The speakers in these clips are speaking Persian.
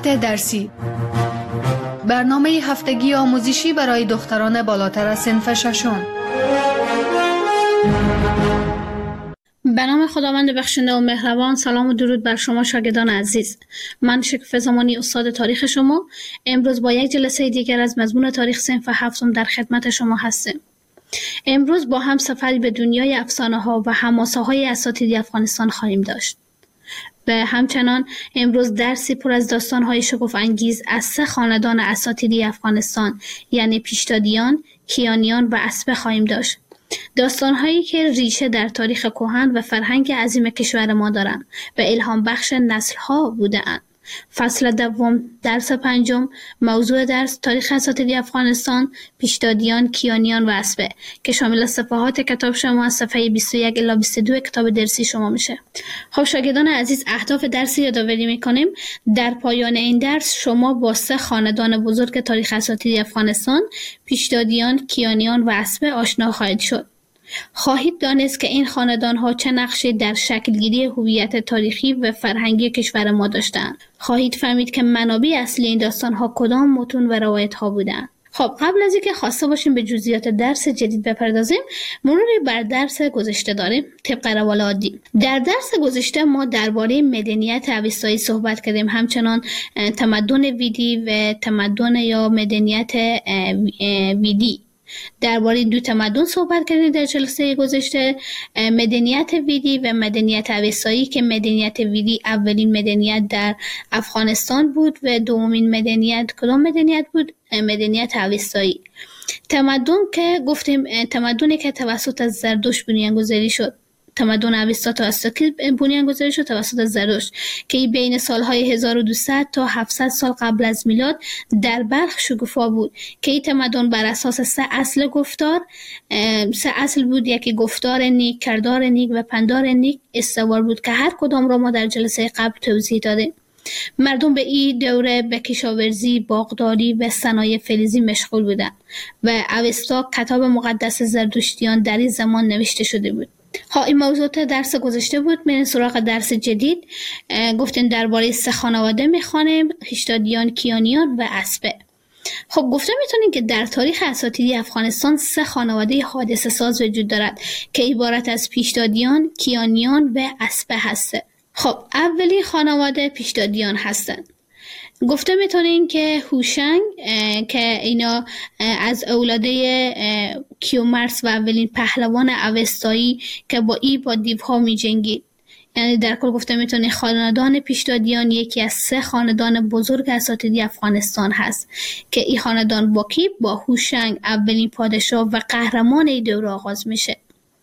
موضوعات درسی. برنامه هفتگی آموزشی برای دختران بالاتر از صنف ششم. به نام خداوند بخشنده و مهربان. سلام و درود بر شما شاگردان عزیز. من شکوفه زمانی استاد تاریخ شما امروز با یک جلسه دیگر از مضمون تاریخ صنف هفتم در خدمت شما هستیم. امروز با هم سفری به دنیای افسانه ها و حماسه های اساطیری افغانستان خواهیم داشت. و همچنان امروز درسی پر از داستان های شگفت انگیز از 3 خاندان اساطیری افغانستان یعنی پیشدادیان، کیانیان و اسبه خواهیم داشت. داستان‌هایی که ریشه در تاریخ کهن و فرهنگ عظیم کشور ما دارند و الهام بخش نسل‌ها بوده‌اند. فصل دوم درس پنجم موضوع درس تاریخ اساطیری افغانستان، پیشدادیان، کیانیان و اسبه که شامل صفحات کتاب شما از صفحه 21 الی 22 کتاب درسی شما میشه. خب شاگردان عزیز، اهداف درسی یادآوری میکنیم. در پایان این درس شما با 3 خاندان بزرگ تاریخ اساطیری افغانستان، پیشدادیان، کیانیان و اسبه آشنا خواهید شد. خواهید دانست که این خاندان‌ها چه نقشی در شکلگیری هویت تاریخی و فرهنگی کشور ما داشتند. خواهید فهمید که منابع اصلی این داستان‌ها کدام متون و روایت‌ها بودند. خب قبل از اینکه خواسته باشیم به جزئیات درس جدید بپردازیم، مروری بر درس گذشته داریم طبق روال عادی. در درس گذشته ما درباره مدنیت اوستایی صحبت کردیم، همچنان تمدن ویدی و تمدن یا مدنیت ویدی. درباره 2 تمدن صحبت کردیم در جلسه گذشته، مدنیت ویدی و مدنیت اوستایی که مدنیت ویدی اولین مدنیت در افغانستان بود و دومین مدنیت کدام مدنیت بود؟ مدنیت اوستایی. تمدن که گفتیم تمدنی که توسط زردشت بنیانگذاری شد. تمدن اوستا توسط بنیانگذاری شد توسط زردشت که بین سالهای 1200 تا 700 سال قبل از میلاد در بلخ شکوفا بود که این تمدن بر اساس 3 اصل گفتار 3 اصل بود. یکی گفتار نیک، کردار نیک و پندار نیک استوار بود که هر کدام را ما در جلسه قبل توضیح دادیم. مردم به این دوره به کشاورزی، باغداری و صنایع فلزی مشغول بودند و اوستا کتاب مقدس زردشتیان در این زمان نوشته شده بود. این موضوعات درس گذشته بود. میریم سراغ درس جدید. گفتیم درباره 3 خانواده میخوانیم: پیشدادیان، کیانیان و اسبه. خب گفته میتونیم که در تاریخ اساطیری افغانستان 3 خانواده حادثه ساز وجود دارد که عبارت از پیشدادیان، کیانیان و اسبه هسته. خب اولی خانواده پیشدادیان هستند. گفته میتونین که هوشنگ که اینا از اولاده کیومرث و اولین پهلوان اوستایی که با دیوها می جنگید. یعنی در کل گفته میتونین خاندان پیشدادیان یکی از 3 خاندان بزرگ اساطیری افغانستان هست که این خاندان با هوشنگ اولین پادشاه و قهرمان این دوره آغاز میشه.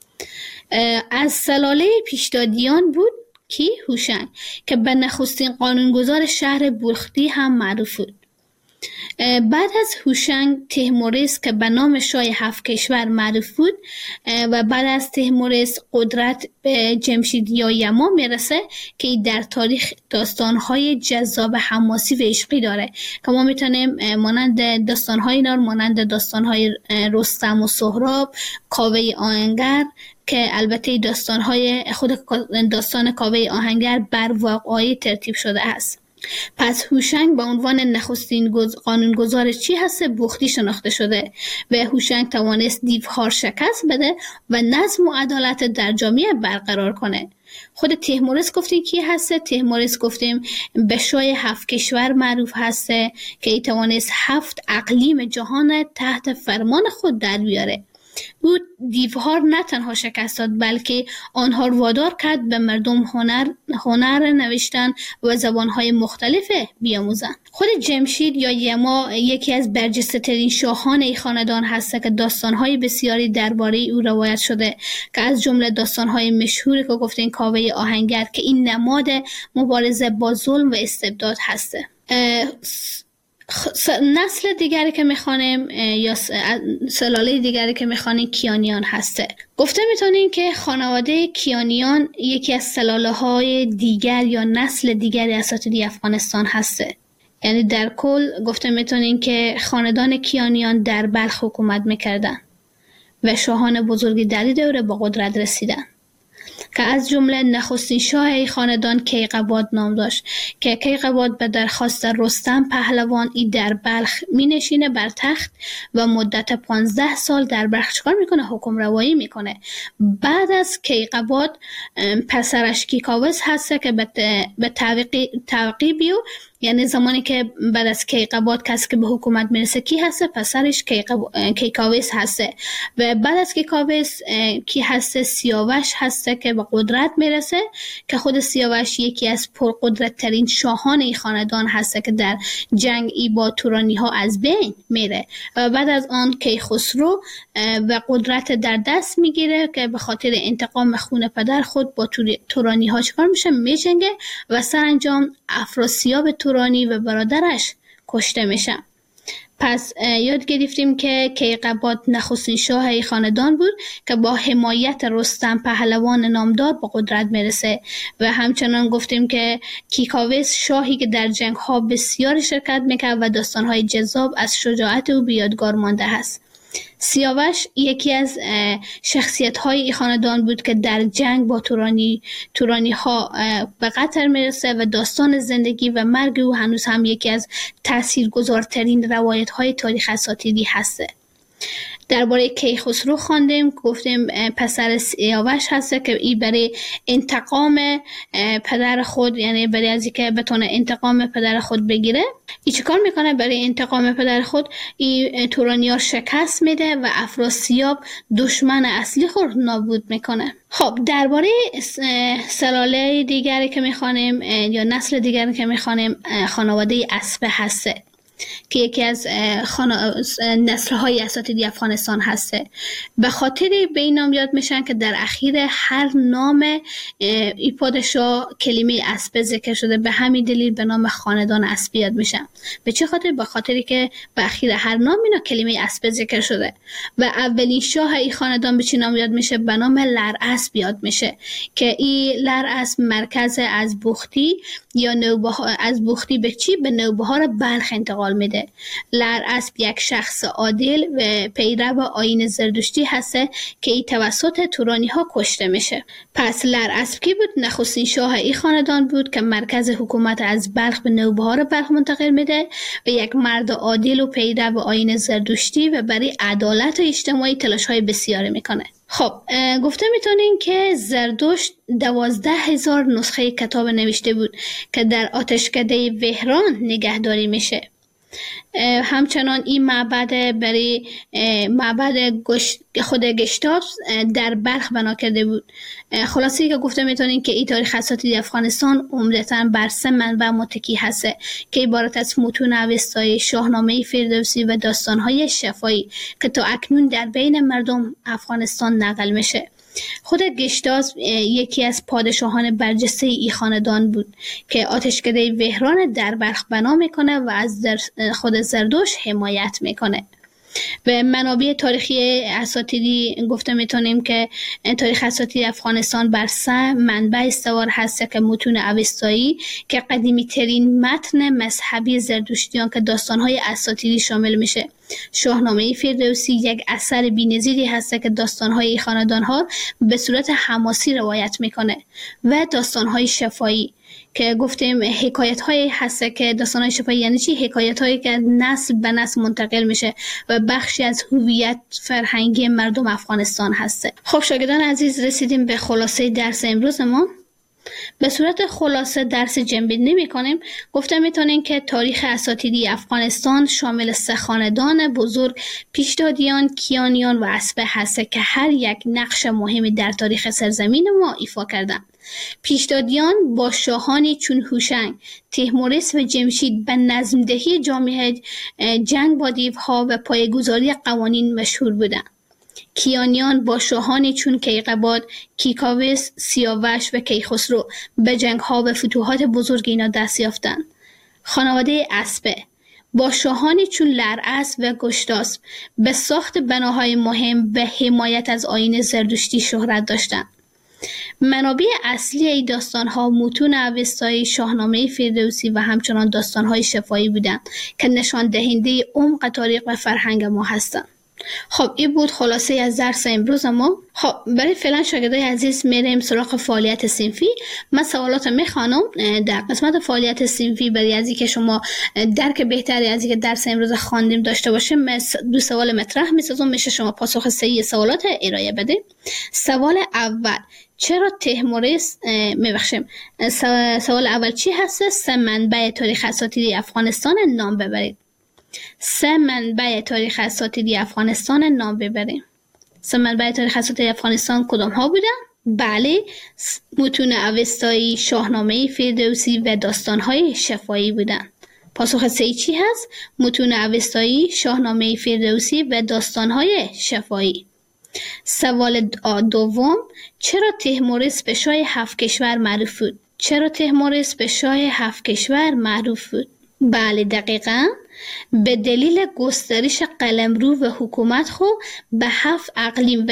از سلاله پیشدادیان بود کی؟ هوشنگ که به نخستین قانونگذار شهر بلخی هم معروف بود. بعد از هوشنگ تیموریس که به نام شاه 7 کشور معروف بود و بعد از تیموریس قدرت به جمشید یا یما میرسه که در تاریخ داستانهای جذاب حماسی و عشقی داره که ما میتونیم مانند داستانهای مانند داستانهای رستم و سهراب، کاوه آهنگر که البته داستان کاوه آهنگر بر واقعی ترتیب شده است. پس هوشنگ به عنوان نخستین قانونگذار چی هست؟ بلخی شناخته شده و هوشنگ توانست دیوها شکست بده و نظم و عدالت در جامعه برقرار کنه. خود تیموریس گفتیم کی هسته؟ تیموریس گفتیم به شاه 7 کشور معروف هسته که ای توانست 7 اقلیم جهان تحت فرمان خود در بیاره. او دیوها نه تنها شکست داد بلکه آنها رو وادار کرد به مردم هنر نوشتن و زبانهای مختلف بیاموزند. خود جمشید یا یما یکی از برجسته ترین شاهان این خاندان هست که داستانهای بسیاری درباره او روایت شده که از جمله داستانهای مشهوری که گفتیم کاوه آهنگر که این نماد مبارزه با ظلم و استبداد هسته. نسل دیگری که میخوانیم یا سلاله دیگری که میخوانیم کیانیان هسته. گفته میتونیم که خانواده کیانیان یکی از سلاله های دیگر یا نسل دیگری اساطیری افغانستان هسته. یعنی در کل گفته میتونیم که خاندان کیانیان در بلخ حکومت میکردن و شاهان بزرگی در این دوره با قدرت رسیدن. که از جمله نخستین شاه ای خاندان کیقباد نام داشت که کیقباد به درخواست رستم پهلوان ای در بلخ می نشینه بر تخت و مدت 15 سال در بلخ چکار میکنه؟ حکم روایی میکنه. بعد از کیقباد پسرش کیکاوس هسته که به تعقیبیو، یعنی زمانی که بعد از کیقباد کسی که به حکومت میرسه کی هسته؟ پسرش کیکاوس هسته. و بعد از کیکاوس کی هسته؟ سیاوش هسته که به قدرت میرسه که خود سیاوش یکی از پرقدرت ترین شاهان ای خاندان هسته که در جنگ ای با تورانی ها از بین میره. و بعد از آن کیخسرو و قدرت در دست میگیره که به خاطر انتقام خون پدر خود با تورانی ها چکار میشه؟ میجنگه و سرانجام افراسیاب تورانی و برادرش کشته میشه. پس یاد گرفتیم که کیقباد نخستین شاه ای خاندان بود که با حمایت رستم پهلوان نامدار به قدرت میرسه و همچنان گفتیم که کیکاوس شاهی که در جنگ ها بسیار شرکت میکرد و داستان های جذاب از شجاعت او به یادگار مانده است. سیاوش یکی از شخصیت های خاندان بود که در جنگ با تورانی ها به قطر میرسه و داستان زندگی و مرگ او هنوز هم یکی از تاثیرگذارترین روایت های تاریخ اساطیری هسته. درباره کیخسرو خواندیم، گفتیم پسر سیاوش هسته که ای برای انتقام پدر خود، یعنی برای از اینکه بتونه انتقام پدر خود بگیره، ای چیکار میکنه؟ برای انتقام پدر خود ای تورانی‌ها شکست میده و افراسیاب دشمن اصلی خود نابود میکنه. خب درباره سلاله دیگری که میخوانیم یا نسل دیگری که میخوانیم خانواده اسبه هسته که یکی از نسل‌های اساطیری افغانستان هسته. به خاطر به این نام یاد میشن که در اخیر هر نام ای پادشاه کلمه اسب ذکر شده، به همین دلیل به نام خاندان اسبی یاد میشن. به چه خاطر؟ به خاطری که به اخیر هر نام اینا کلمه اسب ذکر شده. و اولین شاه ای خاندان به چه نام یاد میشه؟ به نام لراسب یاد میشه که این لراسب مرکز از بوختی یا نوبهار، از بوختی به چی؟ به نوبهار بلخ انتقال میده. لراسب یک شخص عادل و پیرو آیین زردشتی هسته که ای توسط تورانی ها کشته میشه. پس لراسب کی بود؟ نخستین شاه ای خاندان بود که مرکز حکومت از بلخ به نوبهار بلخ منتقل میده و یک مرد عادل و پیرو آیین زردشتی و برای عدالت اجتماعی تلاش های بسیاری میکنه. خب گفته میتونین که زردشت 12,000 نسخه کتاب نوشته بود که در آتشکده وهران نگهداری میشه. همچنان این معبد برای معبد خود گشتاپ در بلخ بنا کرده بود. خلاصی که گفته میتونین که این تاریخ اساطیری افغانستان عمدتاً بر 3 منبع متکی هسته که عبارت از متون اوستایی، شاهنامه فردوسی و داستان‌های شفاهی که تا اکنون در بین مردم افغانستان نقل میشه. خود گشتاس یکی از پادشاهان برجسته ای خاندان بود که آتشکده وهران در بلخ بنا میکنه و از خود زردشت حمایت میکنه. و منابع تاریخی اساطیری گفته میتونیم که تاریخ اساطیری افغانستان بر 3 منبع استوار هست که متون اوستایی که قدیمی ترین متن مذهبی زردشتیان که داستانهای اساطیری شامل میشه، شاهنامه فردوسی یک اثر بی‌نظیری هست که داستانهای خاندانها به صورت حماسی روایت میکنه و داستانهای شفاهی که گفتیم حکایت هایی هست که داستانهای شفاهی یعنی چی؟ حکایت هایی که نسل به نسل منتقل میشه و بخشی از هویت فرهنگی مردم افغانستان هسته. خب شاگردان عزیز، رسیدیم به خلاصه درس امروز ما. به صورت خلاصه درس جنبندی میکنیم. گفته میتونیم که تاریخ اساطیری افغانستان شامل 3 خاندان بزرگ پیشدادیان، کیانیان و اسبه هست که هر یک نقش مهمی در تاریخ سرزمین ما ایفا کردند. پیشدادیان با شاهانی چون هوشنگ، تیموریس و جمشید به نظم‌دهی جامعه جنگ با دیوها و پایه‌گذاری قوانین مشهور بودند. کیانیان با شاهانی چون کیقباد، کیکاوس، سیاوش و کیخسرو به جنگ‌ها و فتوحات بزرگ اینا دست یافتند. خانواده اسبه با شاهانی چون لراسب و گشتاسب به ساخت بناهای مهم و حمایت از آیین زردشتی شهرت داشتند. منابع اصلی ای داستان‌ها متون اوستایی، شاهنامه فردوسی و همچنان داستان‌های شفاهی بودند که نشان دهنده عمق تاریخ و فرهنگ ما هستند. خب این بود خلاصه از درس امروز ما. خب برای فعلا شاگردای عزیز میریم سراغ فعالیت صنفی. من سوالات میخوانم. در قسمت فعالیت صنفی برای از اینکه شما درک بهتری از اینکه درس امروز خواندیم داشته باشیم، دو سوال مطرح میسازم، میشه شما پاسخ صحیح سوالات ارائه بده. سوال اول، چرا تیموریس سوال اول چی هست؟ 3 منبع تاریخ اساطیری افغانستان نام ببرید. 3 منبع تاریخ اساطیری افغانستان نام ببریم. 3 منبع تاریخ اساطیری افغانستان کدام ها بودن؟ بله، متون اوستایی، شاهنامه فردوسی و داستان‌های شفاهی بودن. پاسخ صحیح چی هست؟ متون اوستایی، شاهنامه فردوسی و داستان‌های شفاهی. سوال دوم، چرا تیموریس به شاه 7 کشور معروف بود؟ چرا تیموریس به شاه 7 کشور معروف بود؟ بله، دقیقاً به دلیل گسترش قلمرو و حکومت خو به 7 اقلیم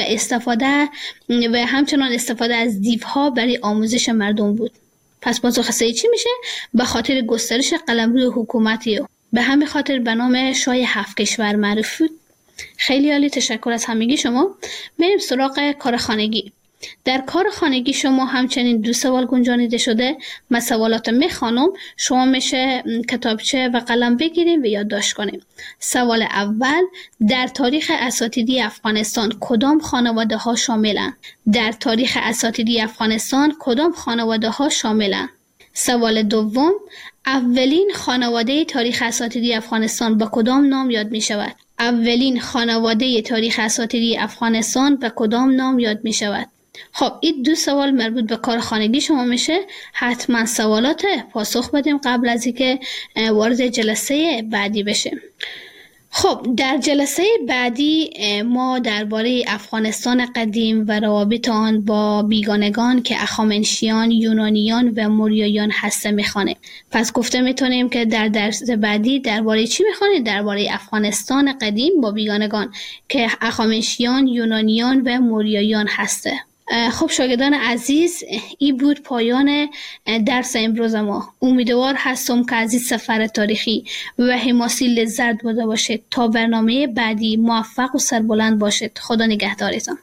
و همچنان استفاده از دیوها برای آموزش مردم بود. پس پاسخ صحیح چی میشه؟ به خاطر گسترش قلمرو و حکومتی به همین خاطر به نام شاه 7 کشور معروف بود. خیلی عالی، تشکر از همگی شما. میریم سراغ کار خانگی. در کار خانگی شما همچنین 2 سوال گنجانیده شده. من سوالات میخوانم، شما میشه کتابچه و قلم بگیریم و یادداشت کنیم. سوال اول، در تاریخ اساطیری افغانستان کدام خانواده ها شاملند؟ در تاریخ اساطیری افغانستان کدام خانواده ها شاملند؟ سوال دوم، اولین خانواده تاریخ اساطیری افغانستان با کدام نام یاد می شود؟ اولین خانواده تاریخ اساطیری افغانستان به کدام نام یاد می شود؟ خب این 2 سوال مربوط به کار خانگی شما میشه. حتما سوالات پاسخ بدیم قبل از اینکه وارد جلسه بعدی بشیم. خب در جلسه بعدی ما درباره افغانستان قدیم و روابط آن با بیگانگان که اخامنشیان، یونانیان و موریاییان هسته میخوانیم. پس گفته میتونیم که در درس بعدی درباره چی میخوانیم؟ درباره افغانستان قدیم با بیگانگان که اخامنشیان، یونانیان و موریاییان هسته. خب شاگردان عزیز، این بود پایان درس امروز ما. امیدوار هستم که از این سفر تاریخی و حماسی لذت برده باشید. تا برنامه بعدی موفق و سربلند باشید. خدا نگهدارتان.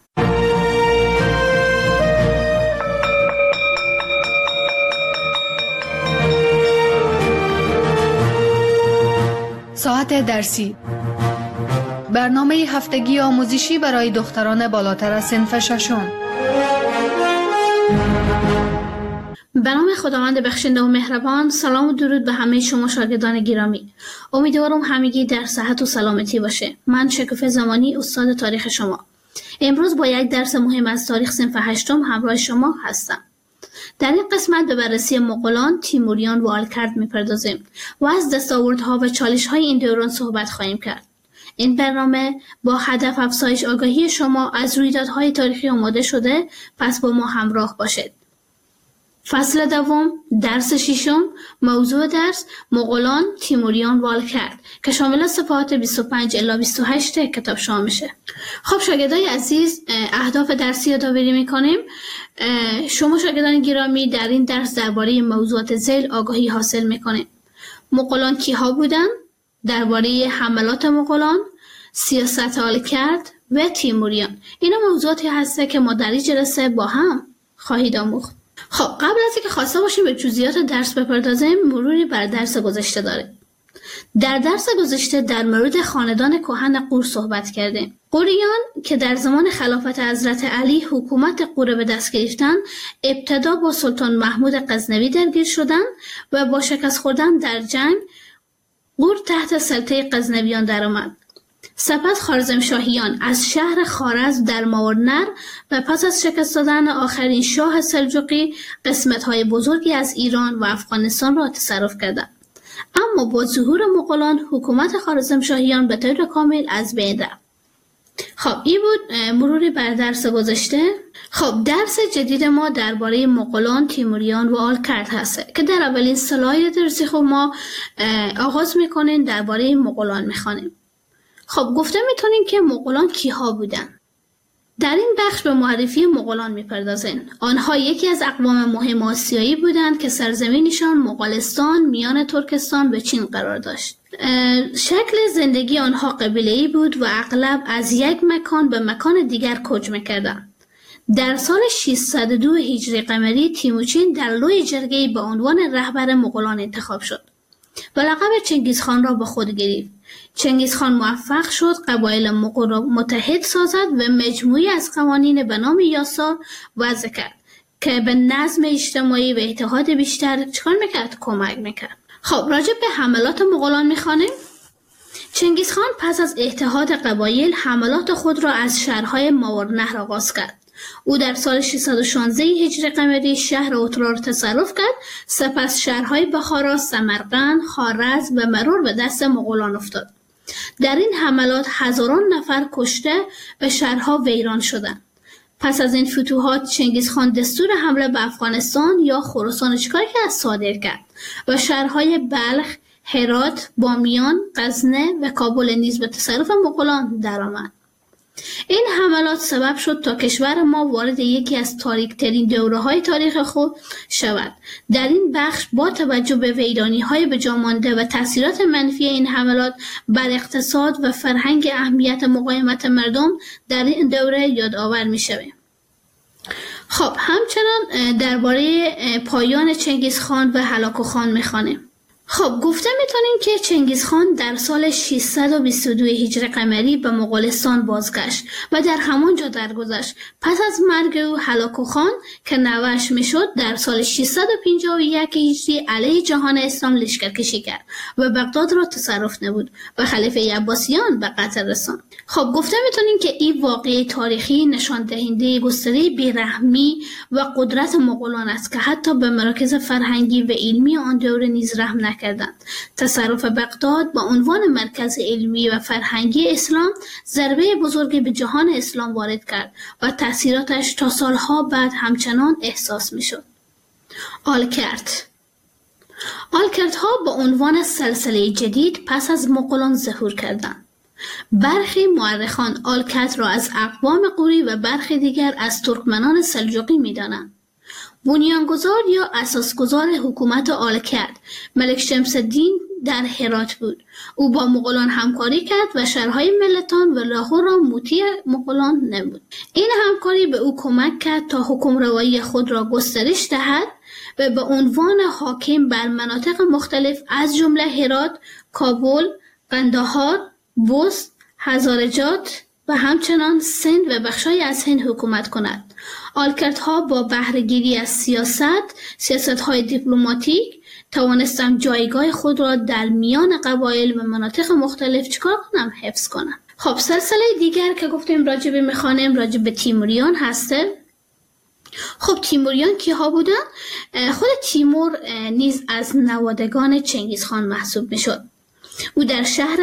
ساعت درسی، برنامه هفتگی آموزشی برای دختران بالاتر از صنف 6. به نام خداوند بخشنده و مهربان. سلام و درود به همه شما شاگردان گرامی. امیدوارم همگی در صحت و سلامتی باشه. من شکوفه زمانی، استاد تاریخ شما. امروز با یک درس مهم از تاریخ صنف 8 همراه شما هستم. در این قسمت به بررسی مغولان، تیموریان و آلکرد میپردازیم و از دستاوردها و چالش‌های این دوران صحبت خواهیم کرد. این برنامه با هدف افزایش آگاهی شما از رویدادهای تاریخی آماده شده، پس با ما همراه باشید. فصل دوم، درس 6، موضوع درس مغولان، تیموریان و آلکرد که شامل صفحات 25 الی 28 کتاب شما میشه. خب شاگردای عزیز، اهداف درسی یادآوری میکنیم. شما شاگردان گرامی در این درس درباره موضوعات ذیل آگاهی حاصل میکنیم. مغولان کیها بودن؟ درباره حملات مغولان، سیاست آلکرد و تیموریان. اینا موضوعاتی هسته که ما در این جلسه با هم خواهید آموخت. خب قبل از اینکه خواسته باشیم به جزئیات درس بپردازیم، مروری بر درس گذشته داریم. در درس گذشته در مورد خاندان کهن غور صحبت کردیم. غوریان که در زمان خلافت حضرت علی حکومت غور به دست گرفتند، ابتدا با سلطان محمود غزنوی درگیر شدند و با شکست خوردن در جنگ غور تحت سلطه غزنویان درآمد. سپس خوارزمشاهیان از شهر خوارزم در ماورنر و پس از شکست دادن آخرین شاه سلجوقی قسمت‌های بزرگی از ایران و افغانستان را تصرف کردند. اما با ظهور مغولان حکومت خوارزمشاهیان به طور کامل از بین رفت. خب این بود مروری بر درس گذشته. خب درس جدید ما درباره مغولان، تیموریان و آلکرد هست که در اولین سلاید درسی خب ما آغاز میکنیم درباره مغولان میخوانیم. خب گفته میتونیم که مغولان کیها بودن؟ در این بخش به معرفی مغولان می‌پردازیم. آنها یکی از اقوام مهم آسیایی بودند که سرزمینشان مغولستان میان ترکستان و چین قرار داشت. شکل زندگی آنها قبیله‌ای بود و اغلب از یک مکان به مکان دیگر کوچ می‌کردند. در سال 602 هجری قمری تیموچین در لوی جرگه‌ای به عنوان رهبر مغولان انتخاب شد و لقب چنگیزخان را به خود گرفت. چنگیزخان موفق شد قبایل مغول را متحد سازد و مجموعی از قوانین به نام یاسا وضع کرد که به نظم اجتماعی و اتحاد بیشتر چکار میکرد؟ کمک میکرد. خب راجع به حملات مغولان میخوانیم. چنگیزخان پس از اتحاد قبایل حملات خود را از شهرهای ماورنهر آغاز کرد. او در سال 616 هجری قمری شهر اترار تصرف کرد، سپس شهرهای بخارا، سمرقند، خوارزم و مرور به دست مغولان افتاد. در این حملات هزاران نفر کشته و شهرها ویران شدند. پس از این فتوحات چنگیزخان دستور حمله به افغانستان یا خراسان چیکار کرد؟ صادر کرد و شهرهای بلخ، هرات، بامیان، غزنه و کابل نیز به تصرف مغولان درآمد. این حملات سبب شد تا کشور ما وارد یکی از تاریک‌ترین دوره‌های تاریخ خود شود. در این بخش با توجه به ویرانی‌های به جا مانده و تأثیرات منفی این حملات بر اقتصاد و فرهنگ اهمیت مقاومت مردم در این دوره یادآور می‌شویم. خب همچنان درباره پایان چنگیزخان و هلاکوخان می‌خوانیم. خب گفته میتونیم که چنگیزخان در سال 622 هجری قمری به مغولستان بازگشت و در همانجا درگذشت. پس از مرگ او هلاکوخان که نوه‌اش میشد در سال 651 هجری علیه جهان اسلام لشکرکشی کرد و بغداد را تصرف نمود و خلیفه عباسیان به قتل رساند. خب گفته میتونیم که این واقعه تاریخی نشان دهنده گستره بیرحمی و قدرت مغولان است که حتی به مراکز فرهنگی و علمی آن دوره نیز رحم نکردند. تصرف بغداد به عنوان مرکز علمی و فرهنگی اسلام ضربه بزرگی به جهان اسلام وارد کرد و تأثیراتش تا سالها بعد همچنان احساس میشد. آلکردها به عنوان سلسله جدید پس از مغولان ظهور کردند. برخی مورخان آلکرد را از اقوام غوری و برخی دیگر از ترکمنان سلجوقی می‌دانند. بنیانگذار یا اساسگذار حکومت آلکرد ملک شمس الدین در هرات بود. او با مغولان همکاری کرد و شهرهای ملتان و لاهور را مطیع مغولان نمود. این همکاری به او کمک کرد تا حکمروایی خود را گسترش دهد و به عنوان حاکم بر مناطق مختلف از جمله هرات، کابل، قندهار، بست، هزارجات و همچنان سند و بخشای از هند حکومت کند. آلکردها با بهره‌گیری از سیاست‌های دیپلماتیک توانستند جایگاه خود را در میان قبایل و مناطق مختلف چیکار کنم؟ حفظ کنم. خب سلسله دیگر که گفتیم راجع به میخوانیم راجع به تیموریان هسته. خب تیموریان کیها بودن؟ خود تیمور نیز از نوادگان چنگیزخان محسوب میشد. او در شهر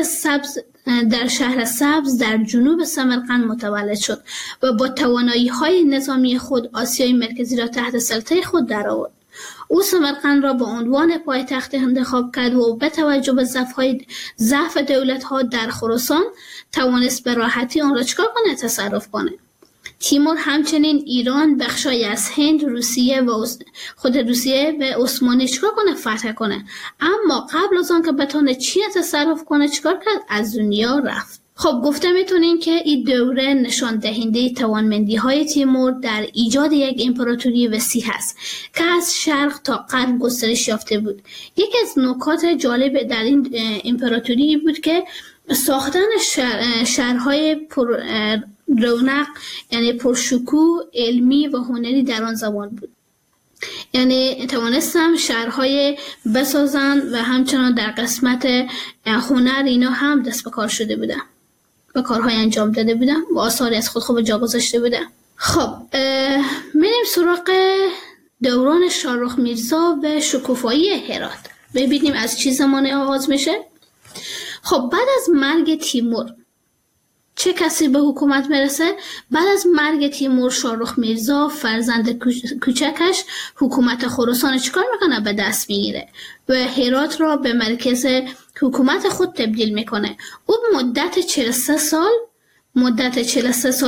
سبز در جنوب سمرقند متولد شد و با توانایی‌های نظامی خود آسیای مرکزی را تحت سلطه خود درآورد. او سمرقند را به عنوان پایتخت انتخاب کرد و به توجه به ضعف دولت‌ها در خراسان توانست به راحتی آن را چکار کنه؟ تصرف کنه. تیمور همچنین ایران، بخشای از هند، روسیه و عثمانی چکار کنه؟ فتح کنه. اما قبل از آن که بتونه چین تصرف کنه چکار کرد؟ از دنیا رفت. خب گفته میتونیم که این دوره نشان دهنده توانمندی‌های تیمور در ایجاد یک امپراتوری وسیع است که از شرق تا غرب گسترش یافته بود. یکی از نکات جالب در این امپراتوری بود که ساختن شهرهای پر رونق یعنی پرشکوه علمی و هنری در آن زمان بود. یعنی توانستم شهرهای بسازن و همچنان در قسمت هنر اینا هم دست به کار شده بودن و کارهای انجام داده بودن و آثاری از خود به جا گذاشته بودن. خب میریم سراغ دوران شاهرخ میرزا و شکوفایی هرات. ببینیم از چه زمانی آغاز میشه. خب بعد از مرگ تیمور چه کسی به حکومت میرسه؟ بعد از مرگ تیمور شاهرخ میرزا فرزند کوچکش حکومت خراسان چیکار میکنه؟ به دست میگیره و هرات را به مرکز حکومت خود تبدیل میکنه. او مدت 43 سال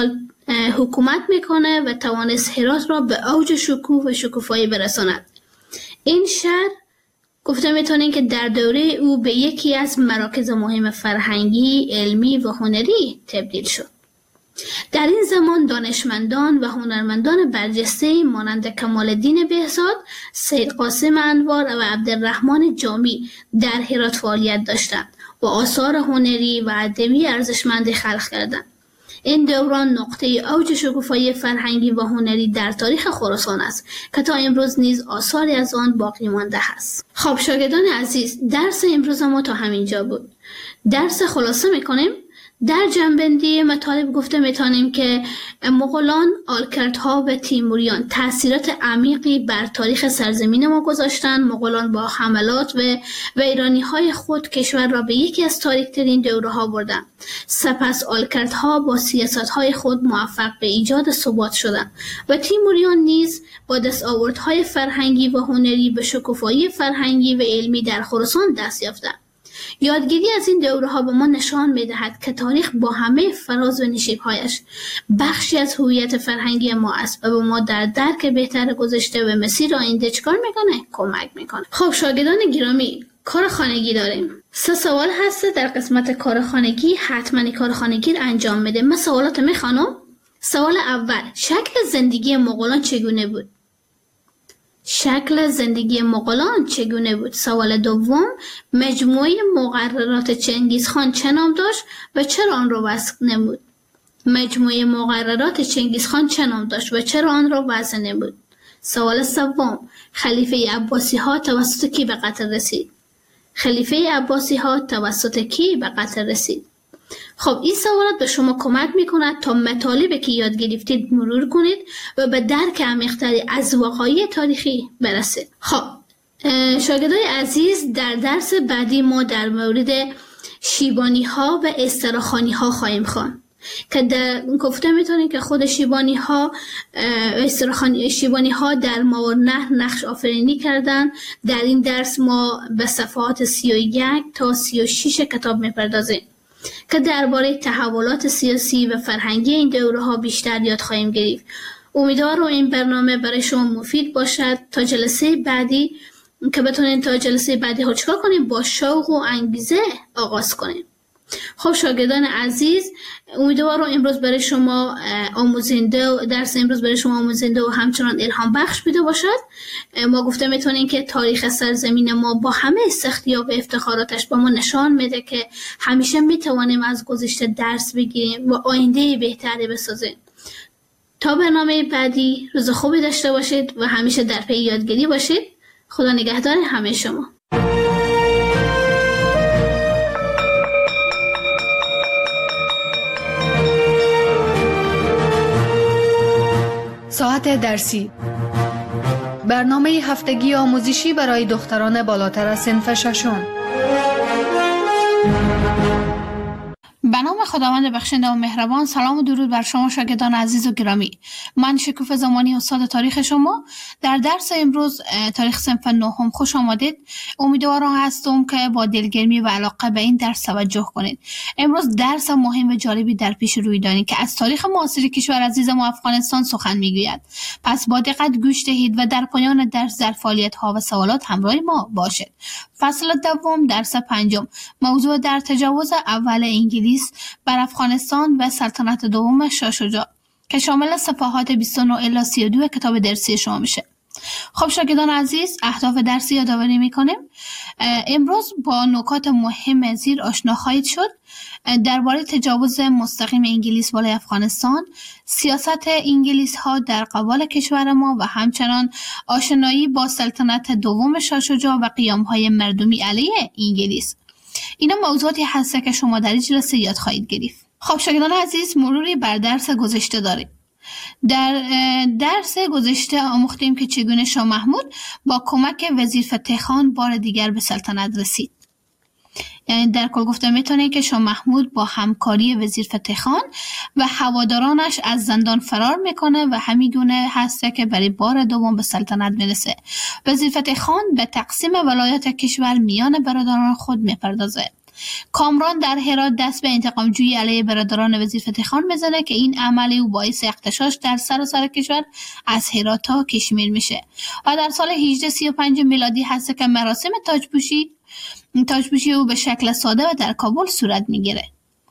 حکومت میکنه و توانست هرات را به اوج شکوه و شکوفایی برساند. این شهر گفته میتونیم که در دوره او به یکی از مراکز مهم فرهنگی، علمی و هنری تبدیل شد. در این زمان دانشمندان و هنرمندان برجسته مانند کمال الدین بهزاد، سید قاسم انوار و عبدالرحمن جامی در هرات فعالیت داشتند و آثار هنری و ادبی ارزشمندی خلق کردند. این دوران نقطه اوج شکوفایی فرهنگی و هنری در تاریخ خراسان است که تا امروز نیز آثاری از آن باقی مانده است. خب شاگردان عزیز، درس امروز ما تا همینجا بود. درس خلاصه میکنیم. در جنبندی مطالب گفته میتونیم که مغولان، آلکردها و تیموریان تأثیرات عمیقی بر تاریخ سرزمین ما گذاشتند. مغولان با حملات و ویرانی‌های خود کشور را به یکی از تاریک‌ترین دوره‌ها بردند. سپس آلکردها با سیاست‌های خود موفق به ایجاد ثبات شدند و تیموریان نیز با دستاوردهای فرهنگی و هنری به شکوفایی فرهنگی و علمی در خراسان دست یافتند. یادگیری از این دوره‌ها به ما نشان می‌دهد که تاریخ با همه فراز و نشیب‌هایش بخشی از هویت فرهنگی ما است و به ما در درک بهتر گذشته و مسیر آینده چکار می‌کنه؟ کمک می‌کنه. خب شاگردان گرامی، کار خانگی داریم. 3 سوال هست در قسمت کار خانگی. حتما کار خانگی رو انجام میده. من سوالات میخوانم. سوال اول، شکل زندگی مغولان چگونه بود؟ شکل زندگی مغولان چگونه بود؟ سوال دوم، مجموعه مقررات چنگیزخان چه نام داشت و چرا آن را وضع نمود؟ مجموعه مقررات چنگیزخان چه نام داشت و چرا آن را وضع نمود؟ سوال سوم، خلیفه عباسی ها توسط کی به قتل رسید؟ خلیفه عباسی ها توسط کی به قتل رسید؟ خب این سوالات به شما کمک میکند تا مطالبی که یاد گرفتید مرور کنید و به درک عمیق‌تری از وقایع تاریخی برسید. خب شاگردای عزیز، در درس بعدی ما در مورد شیبانی ها و استراخانی ها خواهیم خواند که در گفته میتونید که خود شیبانی ها در ماورالنهر نقش آفرینی کردن. در این درس ما به صفحات 31 تا 36 کتاب میپردازیم که درباره تحولات سیاسی و فرهنگی این دوره‌ها بیشتر یاد خواهیم گرفت. امیدوارم این برنامه برای شما مفید باشد. تا جلسه بعدی که بتونید تا جلسه بعدی ها چکار کنیم؟ با شوق و انگیزه آغاز کنیم. خب شاگردان عزیز، امیدوارم امروز برای شما درس امروز برای شما آموزنده و همچنان الهام بخش بوده باشد. ما گفته میتونیم که تاریخ سرزمین ما با همه سختی‌ها و افتخاراتش با ما نشان میده که همیشه میتوانیم از گذشته درس بگیریم و آینده بهتری بسازیم. تا برنامه بعدی روز خوبی داشته باشید و همیشه در پی یادگیری باشید. خدا نگهدار همه شما. ساعت درسی، برنامه هفتگی آموزشی برای دختران بالاتر از صنف ششم. به نام خداوند بخشنده و مهربان. سلام و درود بر شما شاگردان عزیز و گرامی. من شکوفه زمانی استاد تاریخ شما. در درس امروز تاریخ صنف نهم خوش آمدید. امیدوارم هستم که با دلگرمی و علاقه به این درس توجه کنید. امروز درس مهم و جالبی در پیش روی داریم که از تاریخ معاصر کشور عزیز ما افغانستان سخن میگوید. پس با دقت گوش دهید و در پایان درس در فعالیت‌ها و سوالات همراه ما باشید. فصل دوم، درس پنجم، موضوع در تجاوز اول انگلیس بر افغانستان و سلطنت دوم شاه شجاع که شامل صفحات 29 الی 32 کتاب درسی شما میشه. خب شاگردان عزیز، اهداف درسی یادآوری میکنیم. امروز با نکات مهم زیر آشنا خواهید شد. درباره تجاوز مستقیم انگلیس بالای افغانستان، سیاست انگلیس ها در قبال کشور ما و همچنان آشنایی با سلطنت دوم شاه شجاع و قیام های مردمی علیه انگلیس. اینا موضوعاتی هست که شما در این جلسه یاد خواهید گرفت. خب شاگردان عزیز، مروری بر درس گذشته داریم. در درس گذشته آموختیم که چگونه شاه محمود با کمک وزیر فتح خان بار دیگر به سلطنت رسید. یعنی در کل گفته میتونه که شاه محمود با همکاری وزیر فتح خان و هوادارانش از زندان فرار میکنه و همیگونه هسته که برای بار دوم به سلطنت میرسه. وزیر فتح خان به تقسیم ولایات کشور میان برادران خود میپردازه. کامران در هرات دست به انتقام جویی علیه برادران وزیر فتح خان میزنه که این عملی او باعث اغتشاش در سراسر کشور از هرات تا کشمیر میشه و در سال 1835 میلادی هست که مراسم تاجپوشی او به شکل ساده و در کابل صورت میگیره.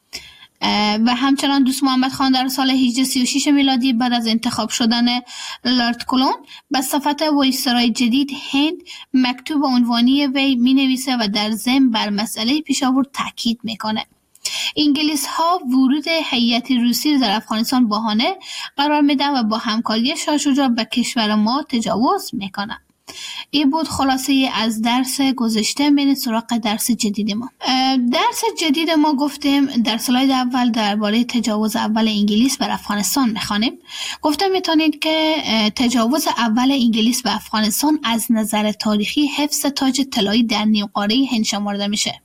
و همچنان دوست محمد خان در سال 1836 میلادی بعد از انتخاب شدن لارد کلون به صفت وایسرای جدید هند مکتوب عنوانی وی می نویسه و در ضمن بر مسئله پیشاور تاکید میکنه. انگلیس ها ورود هیئت روسی در افغانستان بهانه قرار میدن و با همکاری شاه شجاع به کشور ما تجاوز میکنن. این بود خلاصه از درس گذشته. میریم سراغ درس جدید ما. درس جدید ما گفتیم در سلاید اول درباره تجاوز اول انگلیس بر افغانستان میخوانیم. گفتم میتونید که تجاوز اول انگلیس به افغانستان از نظر تاریخی حفظ تاج طلایی در نیمقاره هند شمرده میشه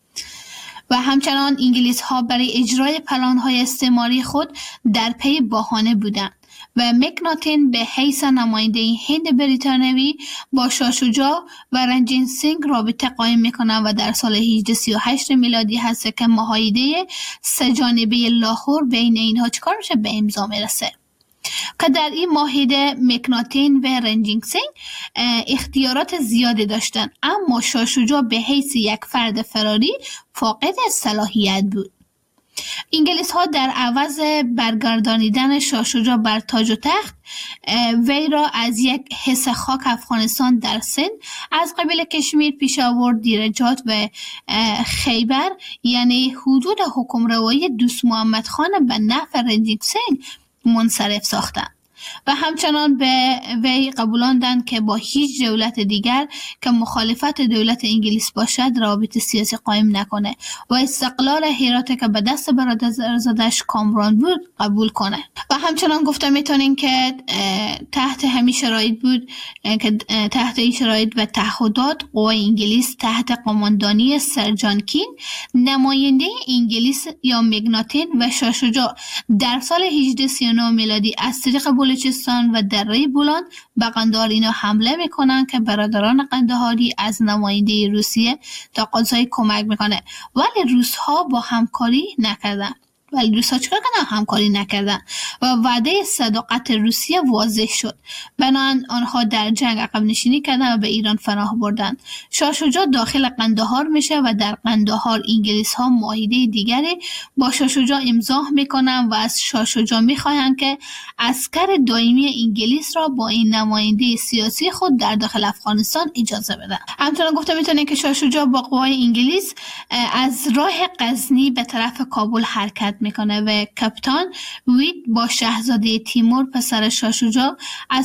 و همچنان انگلیس ها برای اجرای پلان های استعماری خود در پی بهانه بودند و مکناتن به حیث نماینده هند بریتانیایی با شاه شجاع و رنجیت سینگ رابطه قائم میکنند و در سال 1838 میلادی هست که معاهده سه جانبه لاهور بین اینها چیکار میشه؟ به امضا میرسه که در این معاهده مکناتن و رنجیت سینگ اختیارات زیادی داشتند، اما شاه شجاع به حیث یک فرد فراری فاقد صلاحیت بود. انگلیس ها در عوض برگردانیدن شاه شجاع بر تاج و تخت وی را از یک حصه خاک افغانستان در سند از قبیل کشمیر، پیشاور، دیرجات و خیبر یعنی حدود حکمروایی دوست محمد خان به نفع رنجیت سینگ منصرف ساختند و همچنان به وی قبولاندند که با هیچ دولت دیگر که مخالفت دولت انگلیس باشد روابط سیاسی قائم نکنه و استقلال هرات که به دست برادرزادش کامران بود قبول کنه. و همچنان گفته میتونین که تحت همین شرایط بود که تحت این شرایط و تعهدات قوای انگلیس تحت قماندانی سر جان کین نماینده انگلیس یا مکناتن و شاه شجاع در سال 1839 میلادی از طریق بلوچستان و دره بولان به قندهار اینا حمله میکنن که برادران قندهاری از نماینده روسیه تقاضای کمک میکنه ولی روس ها با همکاری نکردن. چیکار کردن؟ همکاری نکردن و وعده صداقت روسیه واضح شد. بنابراین آنها در جنگ عقب نشینی کردن و به ایران پناه بردن. شاه شجاع داخل قندهار میشه و در قندهار انگلیس ها معاهده دیگری با شاه شجاع امضا میکنن و از شاه شجاع میخواهند که عسکر دائمی انگلیس را با این نماینده سیاسی خود در داخل افغانستان اجازه بدن. همچنان گفته میتونه که شاه شجاع با قوای انگلیس از راه غزنی به طرف کابل حرکت میکنه و کاپیتان وید با شاهزاده تیمور پسر شاه شجاع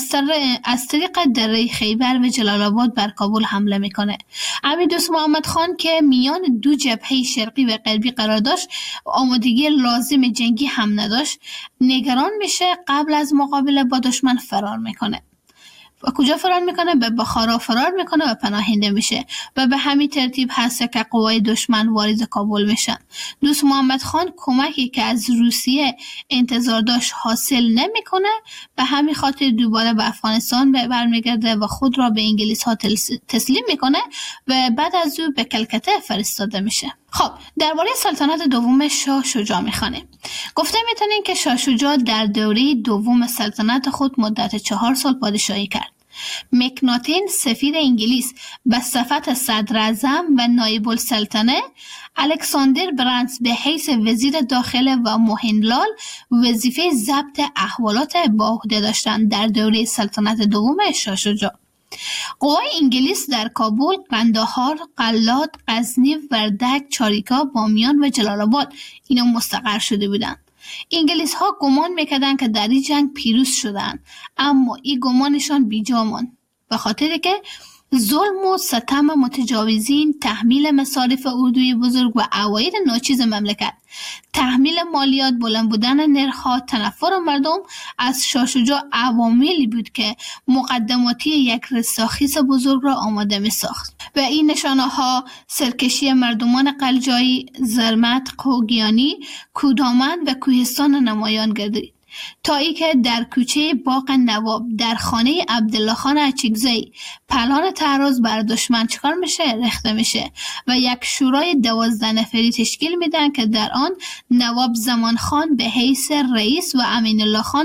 از طریق دره خیبر و جلال آباد بر کابل حمله میکنه. امیر دوست محمد خان که میان دو جبهه شرقی و غربی قرار داشت آمادگی لازم جنگی هم نداشت، نگران میشه، قبل از مقابله با دشمن فرار میکنه. و کجا فرار میکنه؟ به بخارا فرار میکنه و پناهنده میشه و به همین ترتیب هست که قوای دشمن وارد کابل میشن. دوست محمد خان کمکی که از روسیه انتظار داشت حاصل نمیکنه، به همین خاطر دوباره به افغانستان برمیگرده و خود را به انگلیس ها تسلیم میکنه و بعد از او به کلکته فرستاده میشه. خب درباره سلطنت دوم شاه شجاع میخوانیم. گفته میتونیم که شاه شجاع در دوره دوم سلطنت خود مدت 4 سال پادشاهی کرد. مکناتن سفیر انگلیس به صفت صدر اعظم و نایب السلطنه، الکساندر برانس به حیث وزیر داخله و موهنلال وظیفه ضبط احوالات به عهده داشتند در دوره سلطنت دوم شاه شجاع. قوای انگلیس در کابل، قندهار، قلات، غزنی، وردک، چاریکا، بامیان و جلال آباد اینا مستقر شده بودند. انگلیس ها گمان میکردند که در این جنگ پیروز شدند، اما این گمانشان بیجا ماند، به خاطر که ظلم و ستم متجاوزین، تحمیل مصارف اردوی بزرگ و عواید ناچیز مملکت، تحمیل مالیات، بلند بودن نرخ‌ها، تنفر مردم از شاه شجاع عواملی بود که مقدماتی یک رستاخیز بزرگ را آماده می ساخت و این نشانه ها سرکشی مردمان قلجایی، زرمت، خوگیانی، کودامن و کوهستان نمایان گردید. تا ای که در کوچه باغ نواب در خانه عبدالله خان اچکزی پلان تعرض بر دشمن چکار میشه؟ رخته میشه و یک شورای 12 نفری تشکیل میدن که در آن نواب زمان خان به حیث رئیس و امین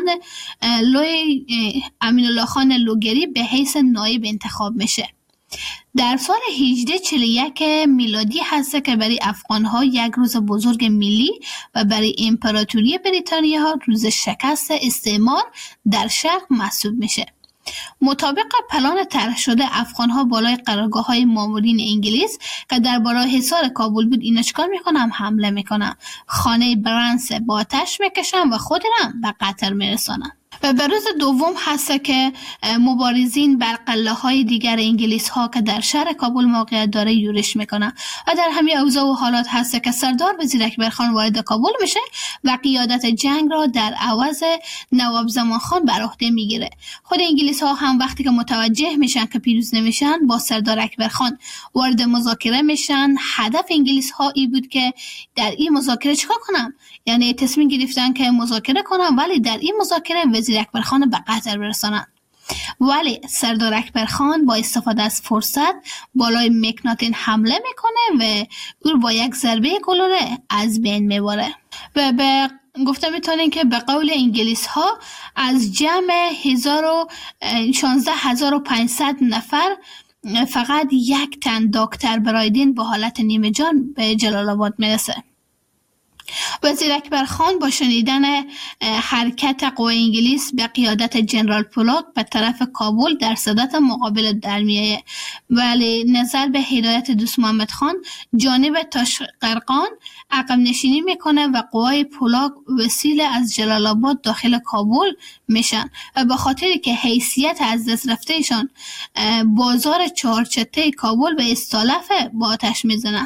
الله خان لوگری به حیث نایب انتخاب میشه. در سال 1841 میلادی هست که برای افغان‌ها یک روز بزرگ ملی و برای امپراتوری بریتانیا روز شکست استعمار در شرق محسوب میشه. مطابق پلان طرح شده افغان‌ها بالای قرارگاه‌های مامورین انگلیس که در بالای حصار کابل بود اینا چیکار میکنن؟ حمله میکنن، خانه برنس با آتش میکشن و خود را به قتل میرسانن. و به روز دوم هست که مبارزین بر قلعه‌های دیگر انگلیس ها که در شهر کابل موقعیت داره یورش میکنن و در همین اوضاع و حالات هست که سردار وزیر اکبر خان وارد کابل میشه و قیادت جنگ را در عوض نواب زمان خان بر عهده میگیره. خود انگلیس ها هم وقتی که متوجه میشن که پیروز نمیشن با سردار اکبر خان وارد مذاکره میشن. هدف انگلیس ها ای بود که در این مذاکره چیکار کنن؟ یعنی تصمیم گرفتن که مذاکره کنن ولی در این مذاکره وزیر اکبر خان به قتل برسانن. ولی سردار اکبر خان با استفاده از فرصت بالای مکناتین حمله میکنه و او با یک ضربه گلوله از بین میبره و به گفته میتونین که به قول انگلیس ها از جمع 16500 نفر فقط یک تن دکتر برایدین با حالت نیمه جان به جلال آباد میرسه. وزیر اکبر خان با شنیدن حرکت قوای انگلیس به قیادت جنرال پولاک به طرف کابل در صدت مقابل در میایه، ولی نظر به هدایت دوست محمد خان جانب تاشقرقان عقب نشینی میکنه و قوای پولاک وسیله از جلال آباد داخل کابل میشن و به خاطری که حیثیت از دست رفتهشان بازار چهارچته کابل به استالف با آتش میزنن.